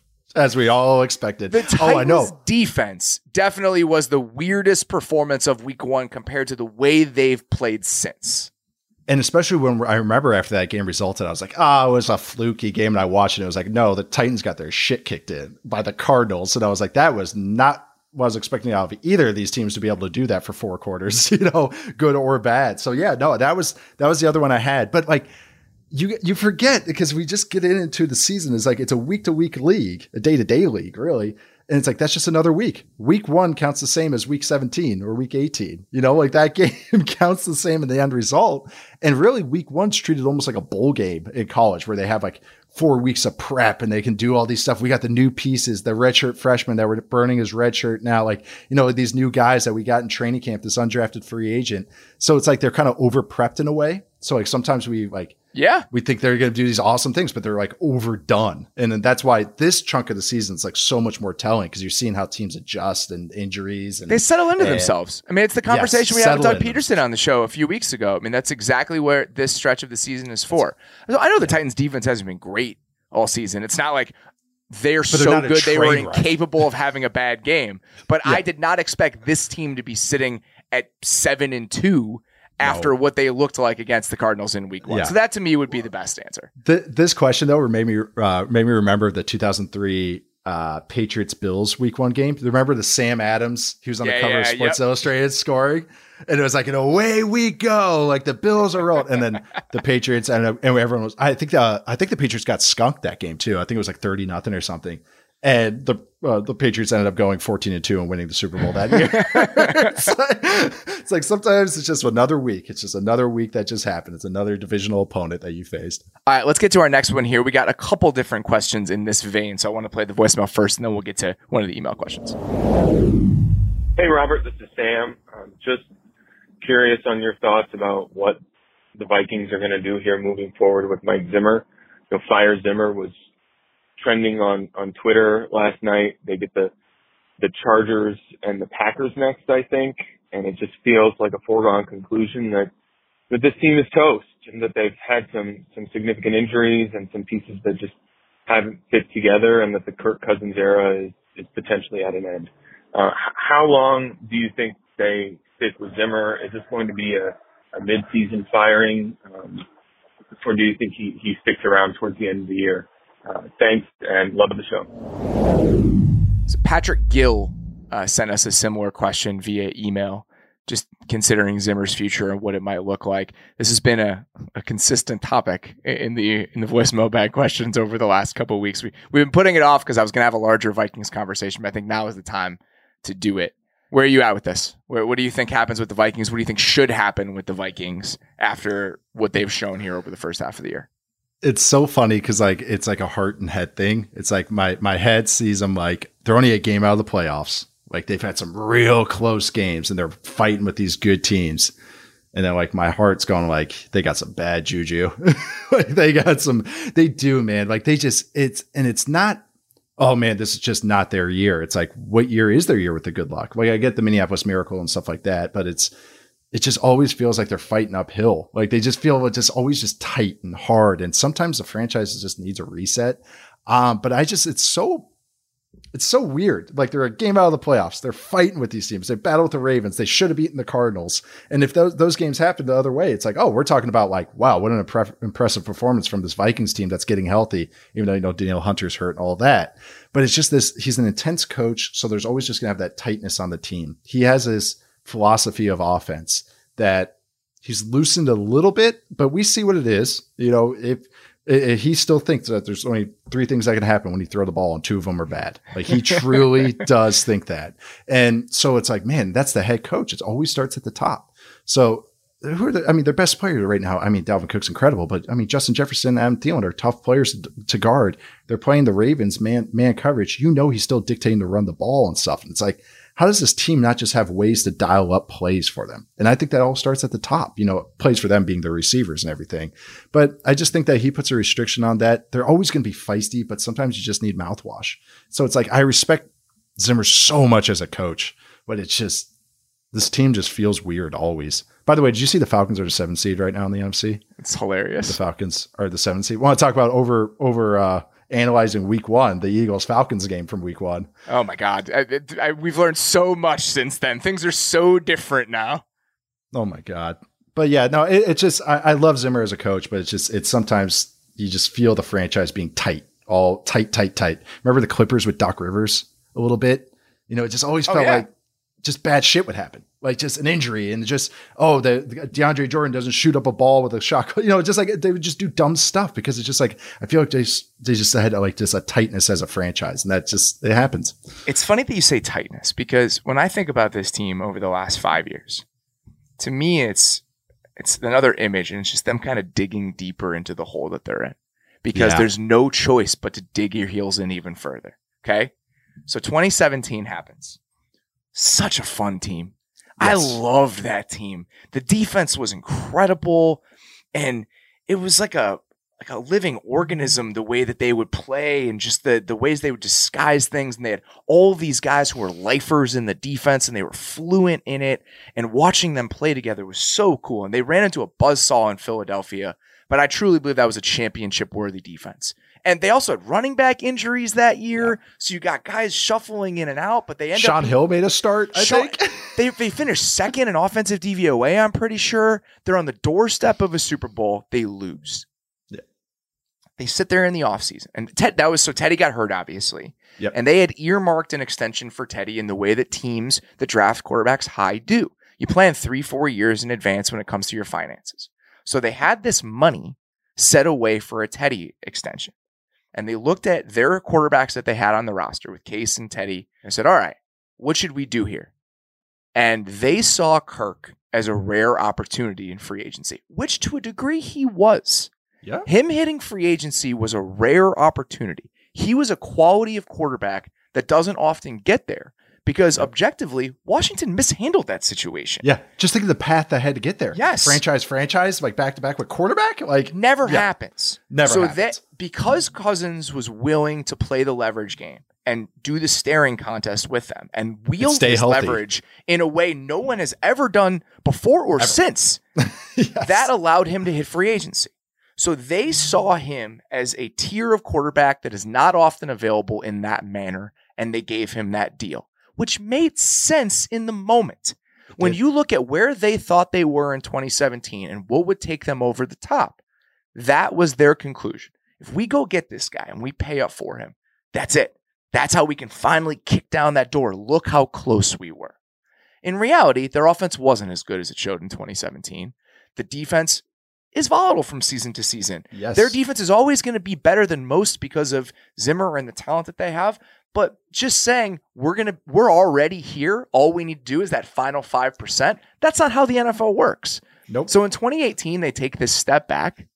As we all expected. The Titans oh, I know. defense definitely was the weirdest performance of week one compared to the way they've played since. And especially when I remember after that game resulted, I was like, oh, it was a fluky game. And I watched it. And it was like, no, the Titans got their shit kicked in by the Cardinals. And I was like, that was not what I was expecting out of either of these teams to be able to do that for four quarters, you know, good or bad. So yeah, no, that was, that was the other one I had. But like, You you forget, because we just get into the season. It's like, it's a week to week league, a day to day league, really. And it's like, that's just another week. Week one counts the same as week seventeen or week eighteen. You know, like that game counts the same in the end result. And really, week one's treated almost like a bowl game in college, where they have like four weeks of prep and they can do all these stuff. We got the new pieces, the redshirt freshmen that were burning his red shirt now, like, you know, these new guys that we got in training camp, this undrafted free agent. So it's like they're kind of over prepped in a way. So like sometimes we like, yeah, we think they're going to do these awesome things, but they're like overdone. And then that's why this chunk of the season is like so much more telling, because you're seeing how teams adjust and injuries. And they settle into and, themselves. I mean, it's the conversation yes, we had with Doug in. Peterson on the show a few weeks ago. I mean, that's exactly where this stretch of the season is for. I know the Titans defense hasn't been great all season. It's not like they're, they're so good they were incapable of having a bad game. But yeah. I did not expect this team to be sitting at seven and two after no. what they looked like against the Cardinals in week one. Yeah. So that to me would be the best answer. The, this question though made me uh, made me remember the two thousand three uh, Patriots Bills week one game. Remember the Sam Adams? He was on yeah, the cover yeah, of Sports yep. Illustrated scoring. And it was like, and away we go. Like the Bills are rolling. And then the Patriots and, and everyone was, I think, the, I think the Patriots got skunked that game too. I think it was like thirty nothing or something. And the uh, the Patriots ended up going fourteen and two and winning the Super Bowl that year. it's, like, it's like sometimes it's just another week. It's just another week that just happened. It's another divisional opponent that you faced. All right, let's get to our next one here. We got a couple different questions in this vein, so I want to play the voicemail first, and then we'll get to one of the email questions. Hey, Robert, this is Sam. I'm just curious on your thoughts about what the Vikings are going to do here moving forward with Mike Zimmer. You know, Fire Zimmer was trending on, on Twitter last night. They get the, the Chargers and the Packers next, I think. And it just feels like a foregone conclusion that, that this team is toast and that they've had some, some significant injuries and some pieces that just haven't fit together, and that the Kirk Cousins era is, is potentially at an end. Uh, how long do you think they stick with Zimmer? Is this going to be a, a mid-season firing? Um, or do you think he, he sticks around towards the end of the year? Uh, thanks, and love the show. So Patrick Gill uh, sent us a similar question via email, just considering Zimmer's future and what it might look like. This has been a, a consistent topic in the in the voicemail bag questions over the last couple of weeks. We, we've been putting it off because I was going to have a larger Vikings conversation, but I think now is the time to do it. Where are you at with this? Where, what do you think happens with the Vikings? What do you think should happen with the Vikings after what they've shown here over the first half of the year? It's so funny because like it's like a heart and head thing. It's like my my head sees them like they're only a game out of the playoffs. Like they've had some real close games and they're fighting with these good teams. And then like my heart's going like they got some bad juju. Like they got some, they do, man. Like they just, it's, and it's not, oh man, this is just not their year. It's like, what year is their year with the good luck? Like I get the Minneapolis Miracle and stuff like that, but it's, it just always feels like they're fighting uphill. Like they just feel it's just always just tight and hard. And sometimes the franchise just needs a reset. Um, but I just, it's so, it's so weird. Like they're a game out of the playoffs. They're fighting with these teams. They battle with the Ravens. They should have beaten the Cardinals. And if those, those games happen the other way, it's like, oh, we're talking about like, wow, what an impre- impressive performance from this Vikings team that's getting healthy, even though, you know, Danielle Hunter's hurt and all that. But it's just this, he's an intense coach. So there's always just going to have that tightness on the team. He has this philosophy of offense that he's loosened a little bit, but we see what it is. You know, if, if he still thinks that there's only three things that can happen when you throw the ball and two of them are bad. Like he truly does think that. And so it's like, man, that's the head coach. It always starts at the top. So who are the, I mean, their best players right now. I mean, Dalvin Cook's incredible, but I mean, Justin Jefferson and Adam Thielen are tough players to, to guard. They're playing the Ravens man, man coverage. You know, he's still dictating to run the ball and stuff. And it's like, how does this team not just have ways to dial up plays for them? And I think that all starts at the top, you know, plays for them being the receivers and everything. But I just think that he puts a restriction on that. They're always going to be feisty, but sometimes you just need mouthwash. So it's like, I respect Zimmer so much as a coach, but it's just, this team just feels weird always. By the way, did you see the Falcons are the seventh seed right now in the N F C? It's hilarious. The Falcons are the seventh seed. Want to talk about over, over, uh, analyzing week one, the Eagles Falcons game from week one. Oh my God. I, I, we've learned so much since then. Things are so different now. Oh my God. But yeah, no, it, it's just, I, I love Zimmer as a coach, but it's just, it's sometimes you just feel the franchise being tight, all tight, tight, tight. Remember the Clippers with Doc Rivers a little bit? You know, it just always felt oh, yeah. like just bad shit would happen. Like just an injury and just, oh, the, the DeAndre Jordan doesn't shoot up a ball with a shot. You know, just like they would just do dumb stuff because it's just like, I feel like they, they just had like just a tightness as a franchise and that just, it happens. It's funny that you say tightness because when I think about this team over the last five years, to me, it's, it's another image and it's just them kind of digging deeper into the hole that they're in because yeah. there's no choice but to dig your heels in even further. Okay. So twenty seventeen happens. Such a fun team. Yes. I loved that team. The defense was incredible, and it was like a like a living organism. The way that they would play, and just the the ways they would disguise things. And they had all these guys who were lifers in the defense, and they were fluent in it. And watching them play together was so cool. And they ran into a buzzsaw in Philadelphia, but I truly believe that was a championship-worthy defense. And they also had running back injuries that year. Yeah. So you got guys shuffling in and out, but they end Sean up. Sean Hill made a start, I Sean, think. they, they finished second in offensive D V O A, I'm pretty sure. They're on the doorstep of a Super Bowl. They lose. Yeah. They sit there in the offseason. And Ted, that was so Teddy got hurt, obviously. Yep. And they had earmarked an extension for Teddy in the way that teams that draft quarterbacks high do. You plan three, four years in advance when it comes to your finances. So they had this money set away for a Teddy extension. And they looked at their quarterbacks that they had on the roster with Case and Teddy and said, all right, what should we do here? And they saw Kirk as a rare opportunity in free agency, which to a degree he was. Yeah. Him hitting free agency was a rare opportunity. He was a quality of quarterback that doesn't often get there because objectively, Washington mishandled that situation. Yeah. Just think of the path that had to get there. Yes. Franchise, franchise, like back to back with quarterback. Like never yeah. happens. Never so happens. that because Cousins was willing to play the leverage game and do the staring contest with them and wield his healthy. leverage in a way no one has ever done before or ever. since, yes. that allowed him to hit free agency. So they saw him as a tier of quarterback that is not often available in that manner, and they gave him that deal, which made sense in the moment. When did. you look at where they thought they were in twenty seventeen and what would take them over the top, that was their conclusion. If we go get this guy and we pay up for him, that's it. That's how we can finally kick down that door. Look how close we were. In reality, their offense wasn't as good as it showed in twenty seventeen. The defense is volatile from season to season. Yes. Their defense is always going to be better than most because of Zimmer and the talent that they have. But just saying we're going to, we're already here. All we need to do is that final five percent. That's not how the N F L works. Nope. So in twenty eighteen, they take this step back,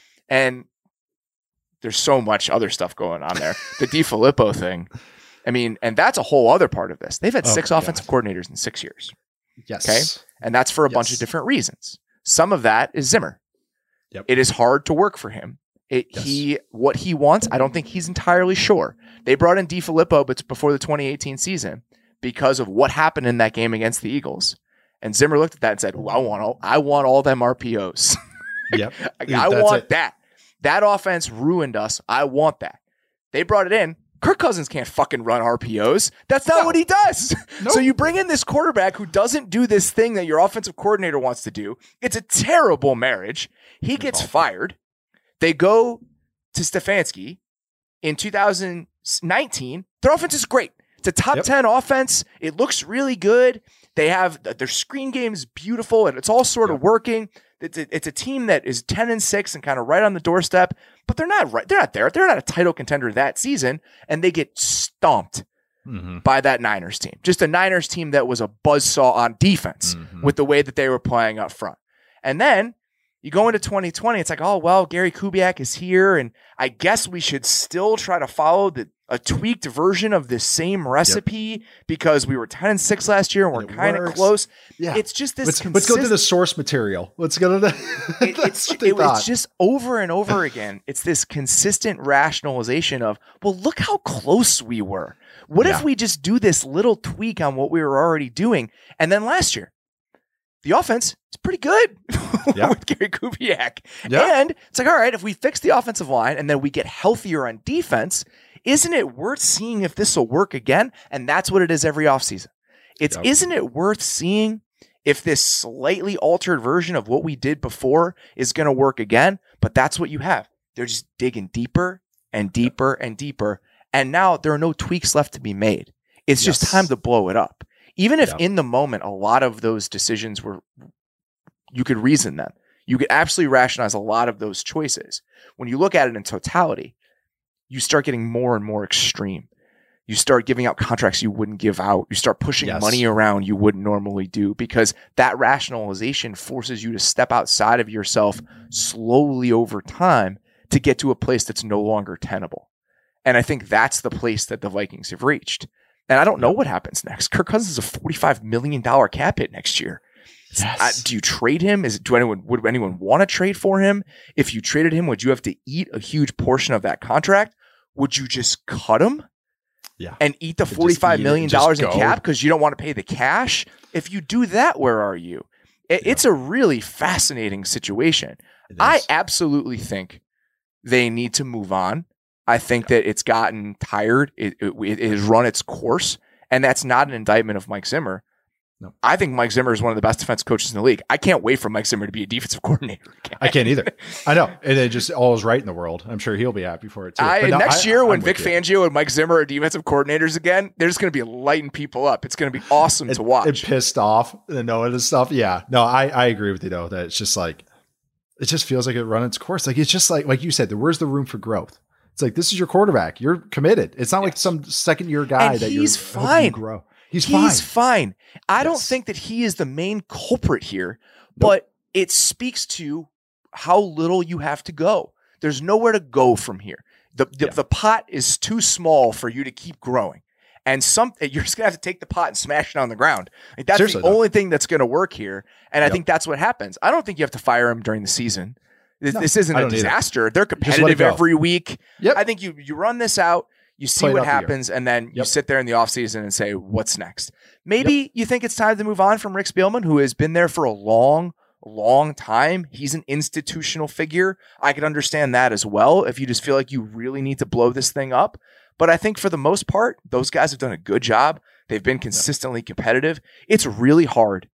and there's so much other stuff going on there. The DiFilippo thing. I mean, and that's a whole other part of this. They've had Oh, six offensive coordinators in six years. Yes. Okay. And that's for a Yes. bunch of different reasons. Some of that is Zimmer. Yep. It is hard to work for him. It, Yes. He what he wants, I don't think he's entirely sure. They brought in DiFilippo, but before the twenty eighteen season because of what happened in that game against the Eagles. And Zimmer looked at that and said, "Ooh, I want all I want all them R P Os. Yep. I, I That's want it. that. That offense ruined us. I want that." They brought it in. Kirk Cousins can't fucking run R P Os. That's not No. what he does. Nope. So you bring in this quarterback who doesn't do this thing that your offensive coordinator wants to do. It's a terrible marriage. He gets fired. They go to Stefanski in two thousand nineteen. Their offense is great. It's a top Yep. ten offense. It looks really good. They have their screen game is beautiful, and it's all sort of working. It's a, it's a team that is ten and six and kind of right on the doorstep, but they're not right. They're not there. They're not a title contender that season, and they get stomped Mm-hmm. by that Niners team. Just a Niners team that was a buzzsaw on defense Mhm. with the way that they were playing up front. And then you go into twenty twenty, it's like, oh, well, Gary Kubiak is here, and I guess we should still try to follow the a tweaked version of the same recipe because we were ten and six last year and we're And it kind of works. close. Yeah. It's just this Let's, let's consist- go to the source material. Let's go to the. it, That's it's what they it- thought. it's just over and over again. It's this consistent rationalization of, well, look how close we were. What Yeah. if we just do this little tweak on what we were already doing? And then last year, the offense is pretty good Yeah. with Gary Kubiak. Yeah. And it's like, all right, if we fix the offensive line and then we get healthier on defense, isn't it worth seeing if this will work again? And that's what it is every offseason. It's Yep. isn't it worth seeing if this slightly altered version of what we did before is going to work again? But that's what you have. They're just digging deeper and deeper and deeper. And now there are no tweaks left to be made. It's just Yes. time to blow it up. Even if Yep. in the moment, a lot of those decisions were, you could reason them. You could absolutely rationalize a lot of those choices. When you look at it in totality, you start getting more and more extreme. You start giving out contracts you wouldn't give out. You start pushing Yes. money around you wouldn't normally do because that rationalization forces you to step outside of yourself slowly over time to get to a place that's no longer tenable. And I think that's the place that the Vikings have reached. And I don't know what happens next. Kirk Cousins is a forty-five million dollars cap hit next year. Yes. Uh, do you trade him? Is do anyone would anyone want to trade for him? If you traded him, would you have to eat a huge portion of that contract? Would you just cut him Yeah. and eat the Just forty-five eat it million and dollars just in go. cap because you don't want to pay the cash? If you do that, where are you? It, It's a really fascinating situation. It I is. absolutely think they need to move on. I think that it's gotten tired. It, it, it has run its course, and that's not an indictment of Mike Zimmer. No. I think Mike Zimmer is one of the best defense coaches in the league. I can't wait for Mike Zimmer to be a defensive coordinator again. I can't either. I know. And it just all is right in the world. I'm sure he'll be happy for it too. I, But no, next I- year, I'm when with Vic you. Fangio and Mike Zimmer are defensive coordinators again, they're just going to be lighting people up. It's going to be awesome and, to watch. and pissed off and knowing this stuff. Yeah. No, I, I agree with you though, that it's just like, it just feels like it run its course. Like, it's just like, like you said, where's the room for growth? It's like, this is your quarterback. You're committed. It's not like some second year guy And that he's you're hoping fine. you grow. He's, He's fine. fine. I don't Yes. think that he is the main culprit here, but it speaks to how little you have to go. There's nowhere to go from here. The the, Yeah. the pot is too small for you to keep growing. And some you're just gonna have to take the pot and smash it on the ground. Like, that's Seriously, the though. only thing that's gonna work here. And I Yep. think that's what happens. I don't think you have to fire him during the season. This, No, this isn't I a don't either. disaster. They're let it competitive go. every week. Yep. I think you you run this out, you see Play it what out the year. happens, and then you Yep. sit there in the offseason and say, what's next? Maybe you think it's time to move on from Rick Spielman, who has been there for a long, long time. He's an institutional figure. I could understand that as well if you just feel like you really need to blow this thing up. But I think for the most part, those guys have done a good job. They've been consistently competitive. It's really hard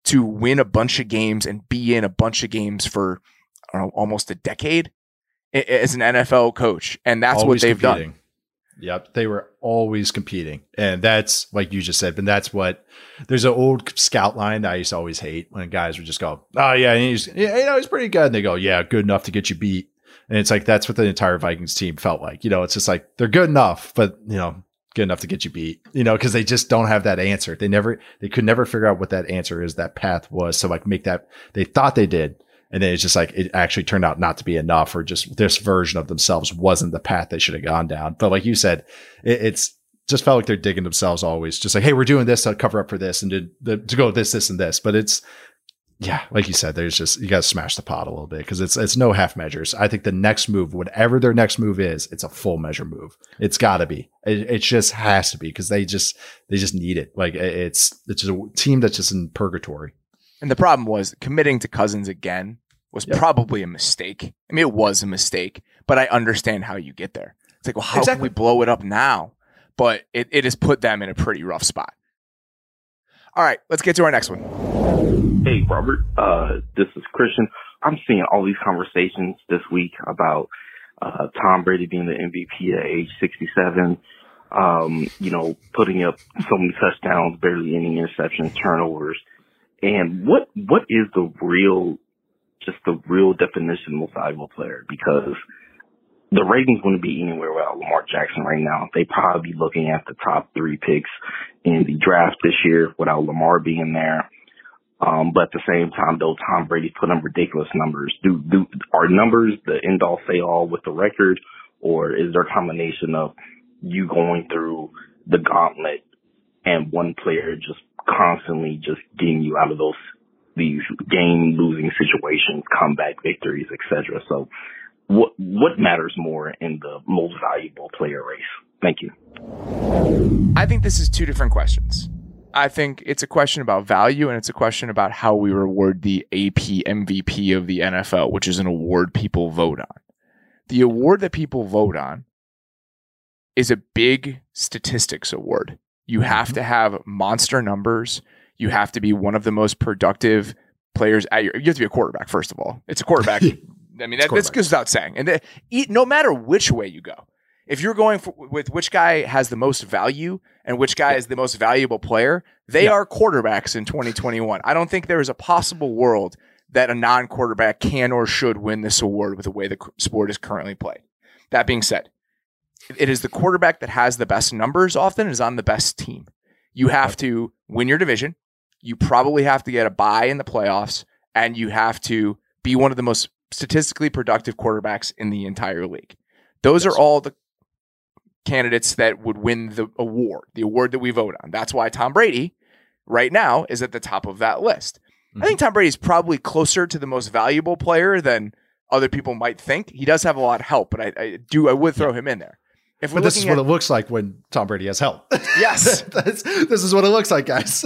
to win a bunch of games and be in a bunch of games for I don't know, almost a decade as an N F L coach. And that's Always what they've competing. done. Yep. They were always competing. And that's like you just said, but that's what there's an old scout line that I used to always hate when guys would just go, oh yeah, he's, yeah, you know, he's pretty good. And they go, yeah, good enough to get you beat. And it's like, that's what the entire Vikings team felt like, you know, it's just like, they're good enough, but you know, good enough to get you beat, you know, cause they just don't have that answer. They never, they could never figure out what that answer is, that path was. So like make that, they thought they did. And then it's just like, it actually turned out not to be enough, or just this version of themselves wasn't the path they should have gone down. But like you said, it, it's just felt like they're digging themselves always, just like, hey, we're doing this to cover up for this and to, the, to go this, this, and this. But it's, yeah, like you said, there's just, you got to smash the pot a little bit because it's, it's no half measures. I think the next move, whatever their next move is, it's a full measure move. It's got to be. It, it just has to be because they just, they just need it. Like it's, it's just a team that's just in purgatory. And the problem was committing to Cousins again was yep. probably a mistake. I mean, it was a mistake, but I understand how you get there. It's like, well, how exactly. can we blow it up now? But it, it has put them in a pretty rough spot. All right, let's get to our next one. Hey, Robert. Uh, this is Christian. I'm seeing all these conversations this week about uh, Tom Brady being the M V P at age sixty-seven, um, you know, putting up so many touchdowns, barely any interceptions, turnovers. And what what is the real just the real definition of most valuable player? Because the Ravens wouldn't be anywhere without Lamar Jackson right now. They'd probably be looking at the top three picks in the draft this year without Lamar being there. Um, but at the same time, though, Tom Brady put up ridiculous numbers. Do, do are numbers the end all say all with the record, or is there a combination of you going through the gauntlet and one player just constantly just getting you out of those these game losing situations, comeback victories, et cetera? So what what matters more in the most valuable player race? Thank you. I think this is two different questions. I think it's a question about value, and it's a question about how we reward the A P M V P of the N F L, which is an award people vote on. The award that people vote on is a big statistics award. You have to have monster numbers. You have to be one of the most productive players at your, you have to be a quarterback, first of all. It's a quarterback. I mean, that, this goes without saying. And the, no matter which way you go, if you're going for, with which guy has the most value and which guy yeah. is the most valuable player, they yeah. are quarterbacks in twenty twenty-one. I don't think there is a possible world that a non-quarterback can or should win this award with the way the sport is currently played. That being said, it is the quarterback that has the best numbers often is on the best team. You have to win your division. You probably have to get a bye in the playoffs, and you have to be one of the most statistically productive quarterbacks in the entire league. Those yes. are all the candidates that would win the award, the award that we vote on. That's why Tom Brady right now is at the top of that list. Mm-hmm. I think Tom Brady is probably closer to the most valuable player than other people might think. He does have a lot of help, but I, I do, I would throw yeah. him in there. If we're but this is at, what it looks like when Tom Brady has help. Yes. This is what it looks like, guys.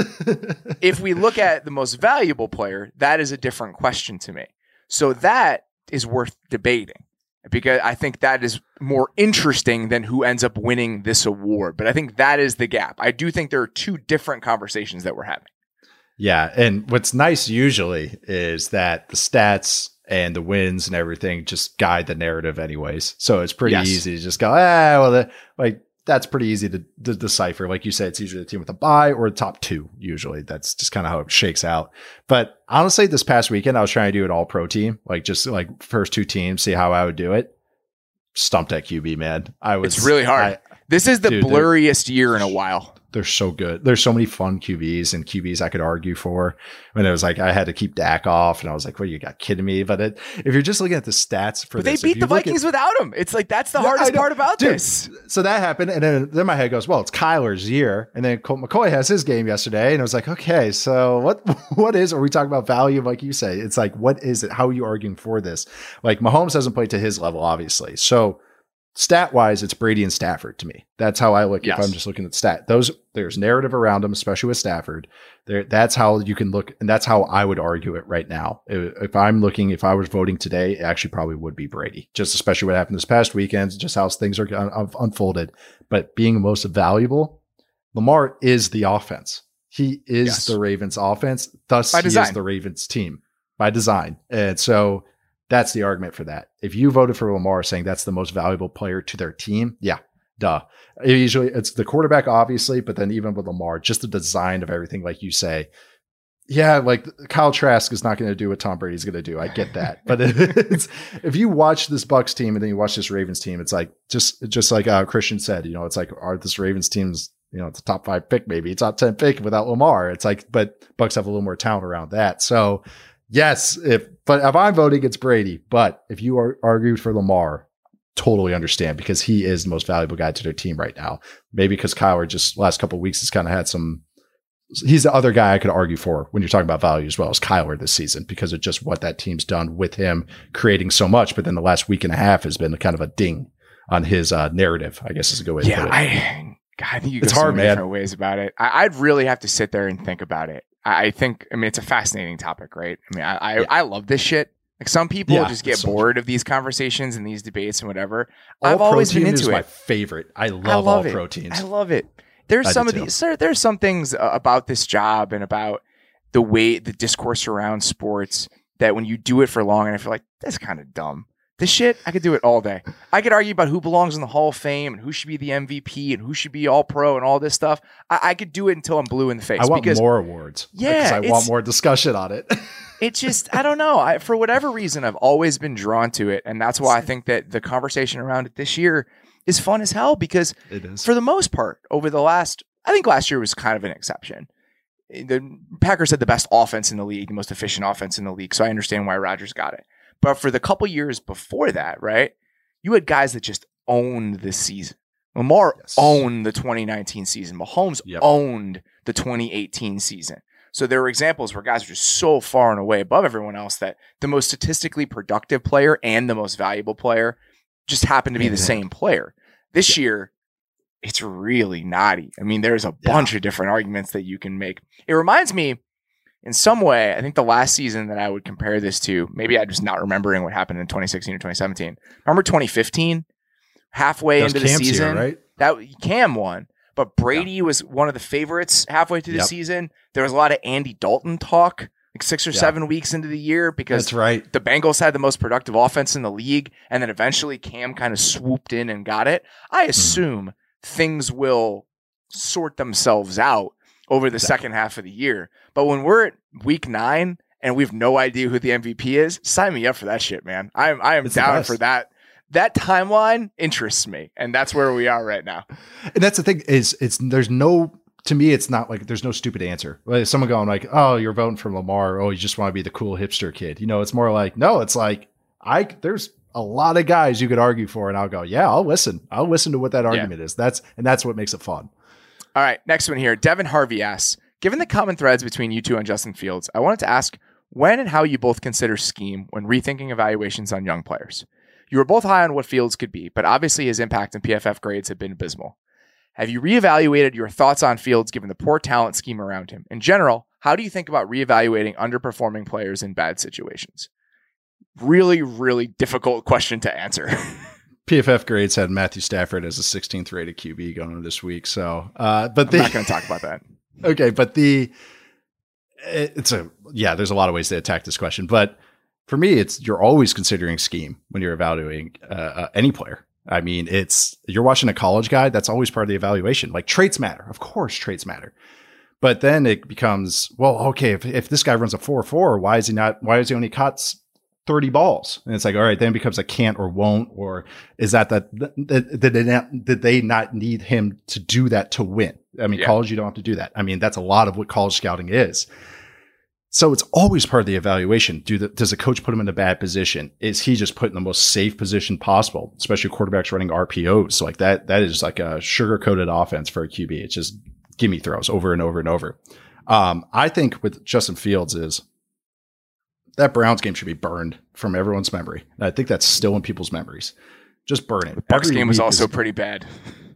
If we look at the most valuable player, that is a different question to me. So that is worth debating, because I think that is more interesting than who ends up winning this award. But I think that is the gap. I do think there are two different conversations that we're having. Yeah. And what's nice usually is that the stats and the wins and everything just guide the narrative anyways. So it's pretty yes. easy to just go, ah, well, the, like that's pretty easy to, to decipher. Like you said, it's usually the team with a bye or the top two. Usually that's just kind of how it shakes out. But honestly, this past weekend, I was trying to do an all pro team, like just like first two teams, see how I would do it. Stumped at Q B, man. I was It's really hard. I, this is the dude, blurriest year in a while. They're so good. There's so many fun Q Bs and Q Bs I could argue for. When it was like I had to keep Dak off, and I was like, "What, you got kidding me?" But it, if you're just looking at the stats for but this, they beat the Vikings at, without him. It's like that's the yeah, hardest part about Dude, this. So that happened, and then then my head goes, "Well, it's Kyler's year," and then Colt McCoy has his game yesterday, and I was like, "Okay, so what? What is? Are we talking about value? Like you say, it's like what is it? How are you arguing for this? Like Mahomes hasn't played to his level, obviously, so." Stat wise, it's Brady and Stafford to me. That's how I look. Yes. If I'm just looking at stat, those there's narrative around them, especially with Stafford. There, that's how you can look, and that's how I would argue it right now. If, if I'm looking, if I was voting today, it actually probably would be Brady. Just especially what happened this past weekend, just how things are un- unfolded. But being most valuable, Lamar is the offense. He is Yes. the Ravens offense. Thus, By he design. is the Ravens team by design. And so that's the argument for that. If you voted for Lamar saying that's the most valuable player to their team, yeah, duh. It usually it's the quarterback, obviously, but then even with Lamar, just the design of everything, like you say. Yeah, like Kyle Trask is not going to do what Tom Brady's going to do. I get that, but it's, if you watch this Bucs team and then you watch this Ravens team, it's like just just like uh, Christian said, you know, it's like are this Ravens team's you know it's a top five pick, maybe top ten pick without Lamar. It's like, but Bucs have a little more talent around that. So yes, if but if I'm voting, it's Brady. But if you are argued for Lamar, totally understand because he is the most valuable guy to their team right now. Maybe because Kyler just last couple of weeks has kind of had some. He's the other guy I could argue for when you're talking about value as well as Kyler this season because of just what that team's done with him creating so much. But then the last week and a half has been kind of a ding on his uh, narrative, I guess is a good way to Yeah, put it. I, God, I think you It's go so hard, many man. different ways about it. I, I'd really have to sit there and think about it. I, I think, I mean, it's a fascinating topic, right? I mean, I, I, Yeah. I love this shit. Like some people Yeah, just get it's so bored of these conversations and these debates and whatever. All I've always been protein into is it. my favorite. I love, I love all it. proteins. I love it. There's I some do of too. these. There, there's some things uh, about this job and about the way the discourse around sports that when you do it for long, and I feel like that's kind of dumb. This shit, I could do it all day. I could argue about who belongs in the Hall of Fame and who should be the M V P and who should be All Pro and all this stuff. I, I could do it until I'm blue in the face. I want because more awards. Yeah, because I it's- want more discussion on it. it just, I don't know. I, for whatever reason, I've always been drawn to it. And that's why I think that the conversation around it this year is fun as hell because It is. for the most part, over the last, I think last year was kind of an exception. The Packers had the best offense in the league, the most efficient offense in the league. So I understand why Rodgers got it. But for the couple years before that, right, you had guys that just owned the season. Lamar Yes. owned the twenty nineteen season. Mahomes Yep. owned the twenty eighteen season. So there were examples where guys were just so far and away above everyone else that the most statistically productive player and the most valuable player just happened to be the Mhm. same player. This year, it's really naughty. I mean, there's a bunch of different arguments that you can make. It reminds me, in some way, I think the last season that I would compare this to, maybe I'm just not remembering what happened in twenty sixteen or twenty seventeen. Remember twenty fifteen? Halfway That was into the Cam's year, season, right? that Cam won, but Brady was one of the favorites halfway through the Yep. season. There was a lot of Andy Dalton talk, like six or Yeah. seven weeks into the year, because That's right. the Bengals had the most productive offense in the league, and then eventually Cam kind of swooped in and got it. I Mm-hmm. assume things will sort themselves out over the second half of the year. But when we're at week nine and we have no idea who the M V P is, sign me up for that shit, man. I am I am It's the down best. for that. That timeline interests me, and that's where we are right now. And that's the thing is it's there's no to me it's not like there's no stupid answer. Like someone going like, "Oh, you're voting for Lamar. Oh, you just want to be the cool hipster kid." You know, it's more like, "No, it's like I there's a lot of guys you could argue for and I'll go, "Yeah, I'll listen. I'll listen to what that argument is." That's and that's what makes it fun. All right, next one here. Devin Harvey asks, given the common threads between you two and Justin Fields, I wanted to ask when and how you both consider scheme when rethinking evaluations on young players. You were both high on what Fields could be, but obviously his impact and P F F grades have been abysmal. Have you reevaluated your thoughts on Fields given the poor talent scheme around him? In general, how do you think about reevaluating underperforming players in bad situations? Really, really difficult question to answer. P F F grades had Matthew Stafford as a sixteenth rated Q B going into this week. So, uh, but I'm the, not going to talk about that. Okay, but the it's a yeah. There's a lot of ways to attack this question, but for me, it's you're always considering scheme when you're evaluating uh, uh, any player. I mean, it's you're watching a college guy. That's always part of the evaluation. Like traits matter, of course, traits matter. But then it becomes well, okay. If if this guy runs a four four, why is he not? Why is he only caught thirty balls? And it's like, all right, then it becomes a can't or won't, or is that that did they not, did they not need him to do that to win? I mean, Yeah. college, you don't have to do that. I mean, that's a lot of what college scouting is. So it's always part of the evaluation. Do the, does the coach put him in a bad position? Is he just put in the most safe position possible? Especially quarterbacks running R P Os. So like that, that is like a sugar coated offense for a Q B. It's just gimme throws over and over and over. Um, I think with Justin Fields is that Browns game should be burned from everyone's memory. And I think that's still in people's memories. Just burn it. Bucks Every game was week also is- pretty bad.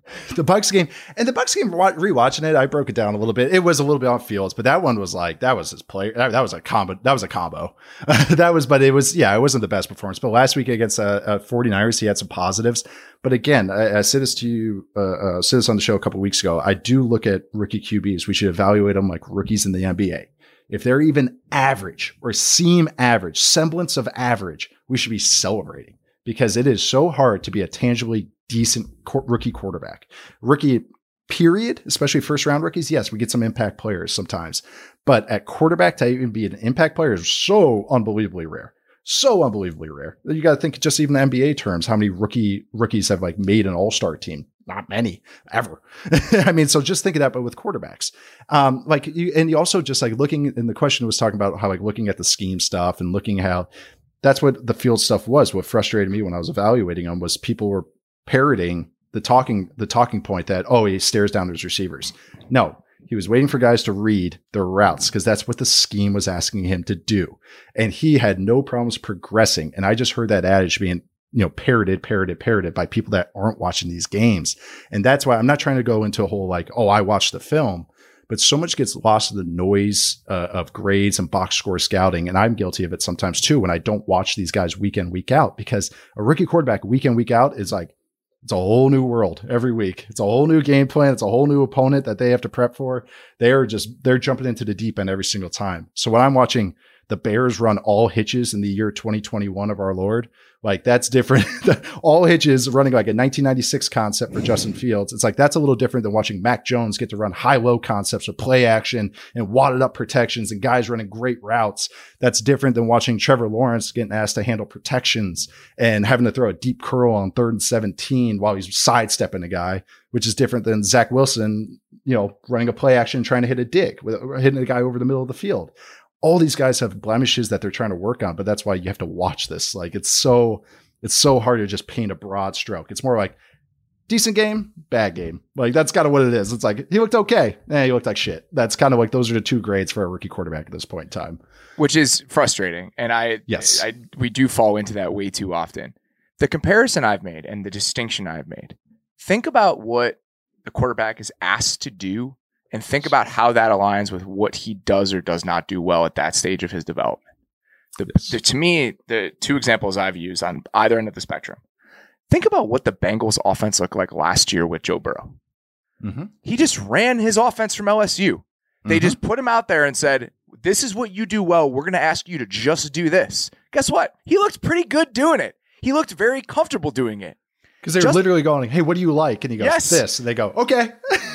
The Bucks game and the Bucks game, rewatching it, I broke it down a little bit. It was a little bit on Fields, but that one was like, that was his player. That, that was a combo. That was a combo. that was, but it was, yeah, it wasn't the best performance. But last week against uh, uh, 49ers, he had some positives. But again, I, I said this to you, uh, uh, said this on the show a couple of weeks ago. I do look at rookie Q Bs. We should evaluate them like rookies in the N B A. If they're even average or seem average, semblance of average, we should be celebrating because it is so hard to be a tangibly decent co- rookie quarterback. Rookie period, especially first round rookies. Yes, we get some impact players sometimes, but at quarterback to even be an impact player is so unbelievably rare. So unbelievably rare. You got to think just even the N B A terms, how many rookie rookies have like made an all-star team? Not many ever. I mean, so just think of that, but with quarterbacks, um, like you, and you also just like looking, and the question was talking about how like looking at the scheme stuff and looking how that's what the field stuff was. What frustrated me when I was evaluating them was people were parroting the talking, the talking point that, oh, he stares down his receivers. No, he was waiting for guys to read their routes because that's what the scheme was asking him to do. And he had no problems progressing. And I just heard that adage being, you know, parroted, parroted, parroted by people that aren't watching these games. And that's why I'm not trying to go into a whole like, oh, I watched the film, but so much gets lost in the noise uh, of grades and box score scouting. And I'm guilty of it sometimes too when I don't watch these guys week in, week out, because a rookie quarterback week in, week out is like, it's a whole new world every week. It's a whole new game plan. It's a whole new opponent that they have to prep for. They are just, they're jumping into the deep end every single time. So when I'm watching the Bears run all hitches in the year twenty twenty-one of our Lord, like that's different. All hitches running like a nineteen ninety-six concept for Justin Fields. It's like, that's a little different than watching Mac Jones get to run high-low concepts with play action and wadded up protections and guys running great routes. That's different than watching Trevor Lawrence getting asked to handle protections and having to throw a deep curl on third and seventeen while he's sidestepping a guy, which is different than Zach Wilson, you know, running a play action, trying to hit a dig, hitting a guy over the middle of the field. All these guys have blemishes that they're trying to work on, but that's why you have to watch this. Like it's so, it's so hard to just paint a broad stroke. It's more like decent game, bad game. Like that's kind of what it is. It's like, he looked okay. Eh, he looked like shit. That's kind of like, those are the two grades for a rookie quarterback at this point in time. Which is frustrating. And I, yes, I, we do fall into that way too often. The comparison I've made and the distinction I've made, think about what the quarterback is asked to do and think about how that aligns with what he does or does not do well at that stage of his development. The, yes. the, to me, the two examples I've used on either end of the spectrum, think about what the Bengals offense looked like last year with Joe Burrow. Mm-hmm. He just ran his offense from L S U. They mm-hmm. just put him out there and said, this is what you do well. We're going to ask you to just do this. Guess what? He looked pretty good doing it. He looked very comfortable doing it. Because they're just, literally going, hey, what do you like? And he goes, yes. this. And they go, okay.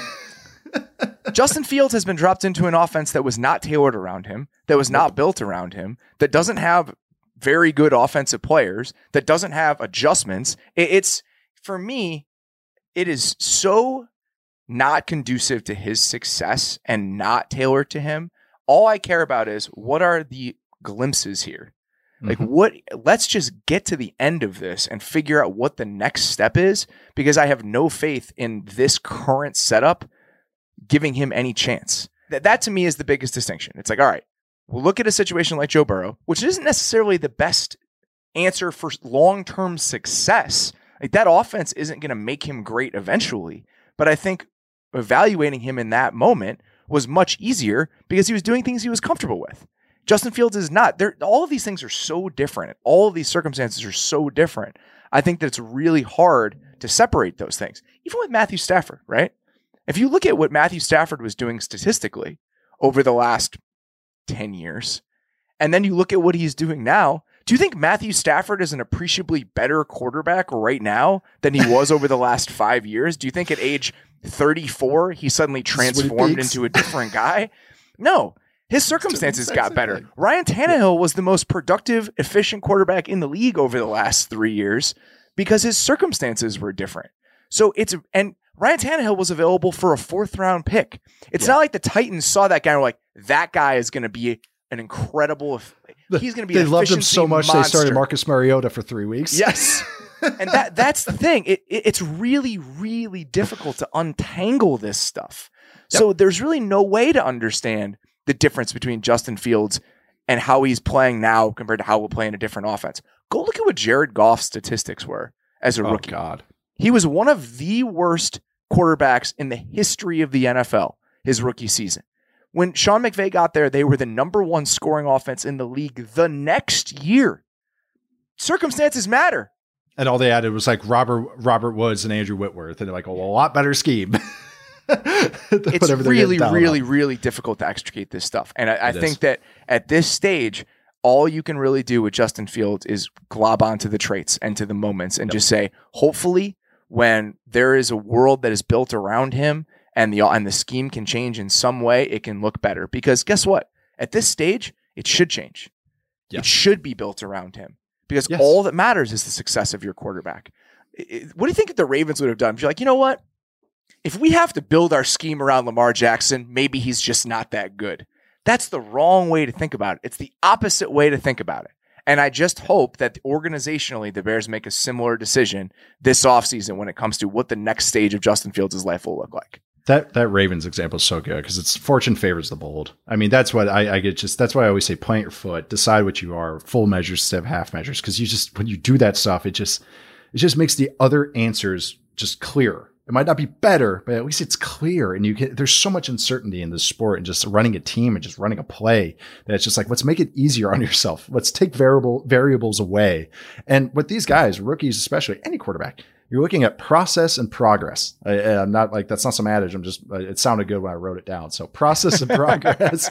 Justin Fields has been dropped into an offense that was not tailored around him, that was not built around him, that doesn't have very good offensive players, that doesn't have adjustments. It, it's, for me, it is so not conducive to his success and not tailored to him. All I care about is what are the glimpses here? Like mm-hmm. what, let's just get to the end of this and figure out what the next step is, because I have no faith in this current setup giving him any chance. That, that to me is the biggest distinction. It's like, all right, we'll look at a situation like Joe Burrow, which isn't necessarily the best answer for long-term success. Like that offense isn't going to make him great eventually, but I think evaluating him in that moment was much easier because he was doing things he was comfortable with. Justin Fields is not. They're, all of these things are so different. All of these circumstances are so different. I think that it's really hard to separate those things. Even with Matthew Stafford, right? If you look at what Matthew Stafford was doing statistically over the last ten years, and then you look at what he's doing now, do you think Matthew Stafford is an appreciably better quarterback right now than he was over the last five years? Do you think at age thirty-four, he suddenly transformed into a different guy? No. His circumstances got better. Ryan Tannehill was the most productive, efficient quarterback in the league over the last three years because his circumstances were different. So it's, and Ryan Tannehill was available for a fourth round pick. It's yeah. not like the Titans saw that guy and were like, that guy is going to be an incredible, he's going to be they an loved him so much monster. They started Marcus Mariota for three weeks. Yes. And that that's the thing. It, it, it's really, really difficult to untangle this stuff. Yep. So there's really no way to understand the difference between Justin Fields and how he's playing now compared to how we'll play in a different offense. Go look at what Jared Goff's statistics were as a oh, rookie. God. He was one of the worst quarterbacks in the history of the N F L his rookie season. When Sean McVay got there, they were the number one scoring offense in the league the next year. Circumstances matter. And all they added was like Robert Robert Woods and Andrew Whitworth, and they're like, oh, a lot better scheme. It's really, really, on. really difficult to extricate this stuff. And I, I think is. that at this stage, all you can really do with Justin Fields is glob onto the traits and to the moments and yep. just say, hopefully, when there is a world that is built around him and the and the scheme can change in some way, it can look better. Because guess what? At this stage, it should change. Yeah. It should be built around him. Because yes. all that matters is the success of your quarterback. It, what do you think the Ravens would have done? If you're like, you know what? If we have to build our scheme around Lamar Jackson, maybe he's just not that good. That's the wrong way to think about it. It's the opposite way to think about it. And I just hope that organizationally the Bears make a similar decision this offseason when it comes to what the next stage of Justin Fields' life will look like. That that Ravens example is so good because it's fortune favors the bold. I mean, that's what I, I get. Just that's why I always say plant your foot, decide what you are, full measures instead of half measures. Because you just when you do that stuff, it just it just makes the other answers just clearer. It might not be better, but at least it's clear. And you can, there's so much uncertainty in this sport and just running a team and just running a play that it's just like, let's make it easier on yourself. Let's take variable variables away. And with these guys, rookies, especially any quarterback, you're looking at process and progress. I, I'm not like, that's not some adage. I'm just, it sounded good when I wrote it down. So process and progress,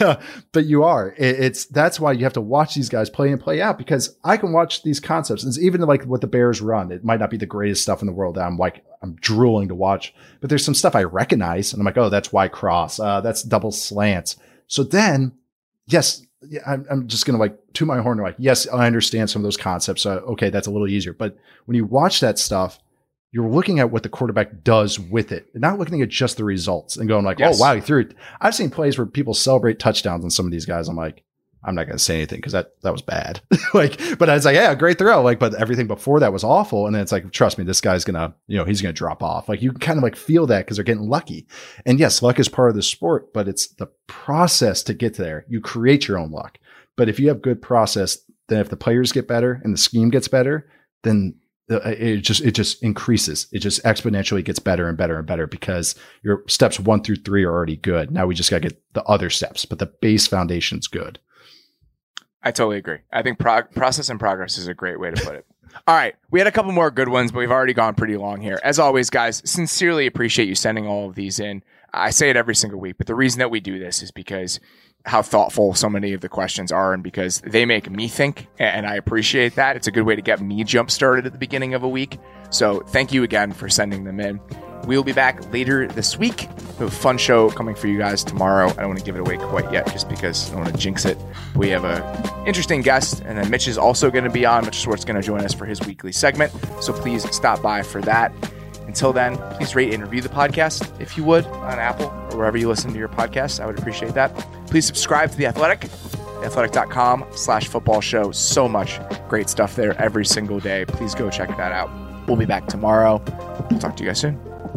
but you are, it, it's, that's why you have to watch these guys play and play out, because I can watch these concepts. It's even like what the Bears run. It might not be the greatest stuff in the world that I'm like, I'm drooling to watch, but there's some stuff I recognize and I'm like, oh, that's Y cross. Uh, that's double slants. So then, yes, yeah, I'm, I'm just going to like to my horn. Like, yes, I understand some of those concepts. Uh, okay. That's a little easier. But when you watch that stuff, you're looking at what the quarterback does with it, not looking at just the results and going like, yes. oh, wow, he threw it. I've seen plays where people celebrate touchdowns on some of these guys. I'm like, I'm not going to say anything because that, that was bad. like, but I was like, yeah, great throw. Like, but everything before that was awful. And then it's like, trust me, this guy's going to, you know, he's going to drop off. Like you can kind of like feel that because they're getting lucky. And yes, luck is part of the sport, but it's the process to get there. You create your own luck. But if you have good process, then if the players get better and the scheme gets better, then it just, it just increases. It just exponentially gets better and better and better because your steps one through three are already good. Now we just got to get the other steps, but the base foundation's good. I totally agree. I think prog- process and progress is a great way to put it. All right. We had a couple more good ones, but we've already gone pretty long here. As always, guys, sincerely appreciate you sending all of these in. I say it every single week, but the reason that we do this is because how thoughtful so many of the questions are and because they make me think, and I appreciate that. It's a good way to get me jump started at the beginning of a week. So thank you again for sending them in. We'll be back later this week. We have a fun show coming for you guys tomorrow. I don't want to give it away quite yet just because I don't want to jinx it. We have a interesting guest, and then Mitch is also going to be on. Mitch Schwartz is going to join us for his weekly segment. So please stop by for that. Until then, please rate and review the podcast if you would on Apple or wherever you listen to your podcasts. I would appreciate that. Please subscribe to The Athletic, theathletic.com slash football show. So much great stuff there every single day. Please go check that out. We'll be back tomorrow. We'll talk to you guys soon.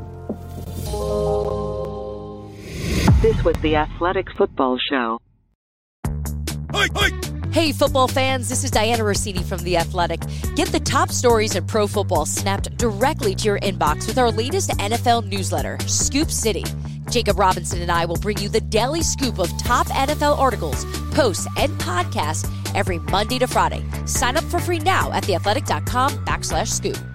This was The Athletic Football Show. Hey, hey. Hey, football fans, this is Diana Rossini from The Athletic. Get the top stories in pro football snapped directly to your inbox with our latest N F L newsletter, Scoop City. Jacob Robinson and I will bring you the daily scoop of top N F L articles, posts, and podcasts every Monday to Friday. Sign up for free now at theathletic.com backslash scoop.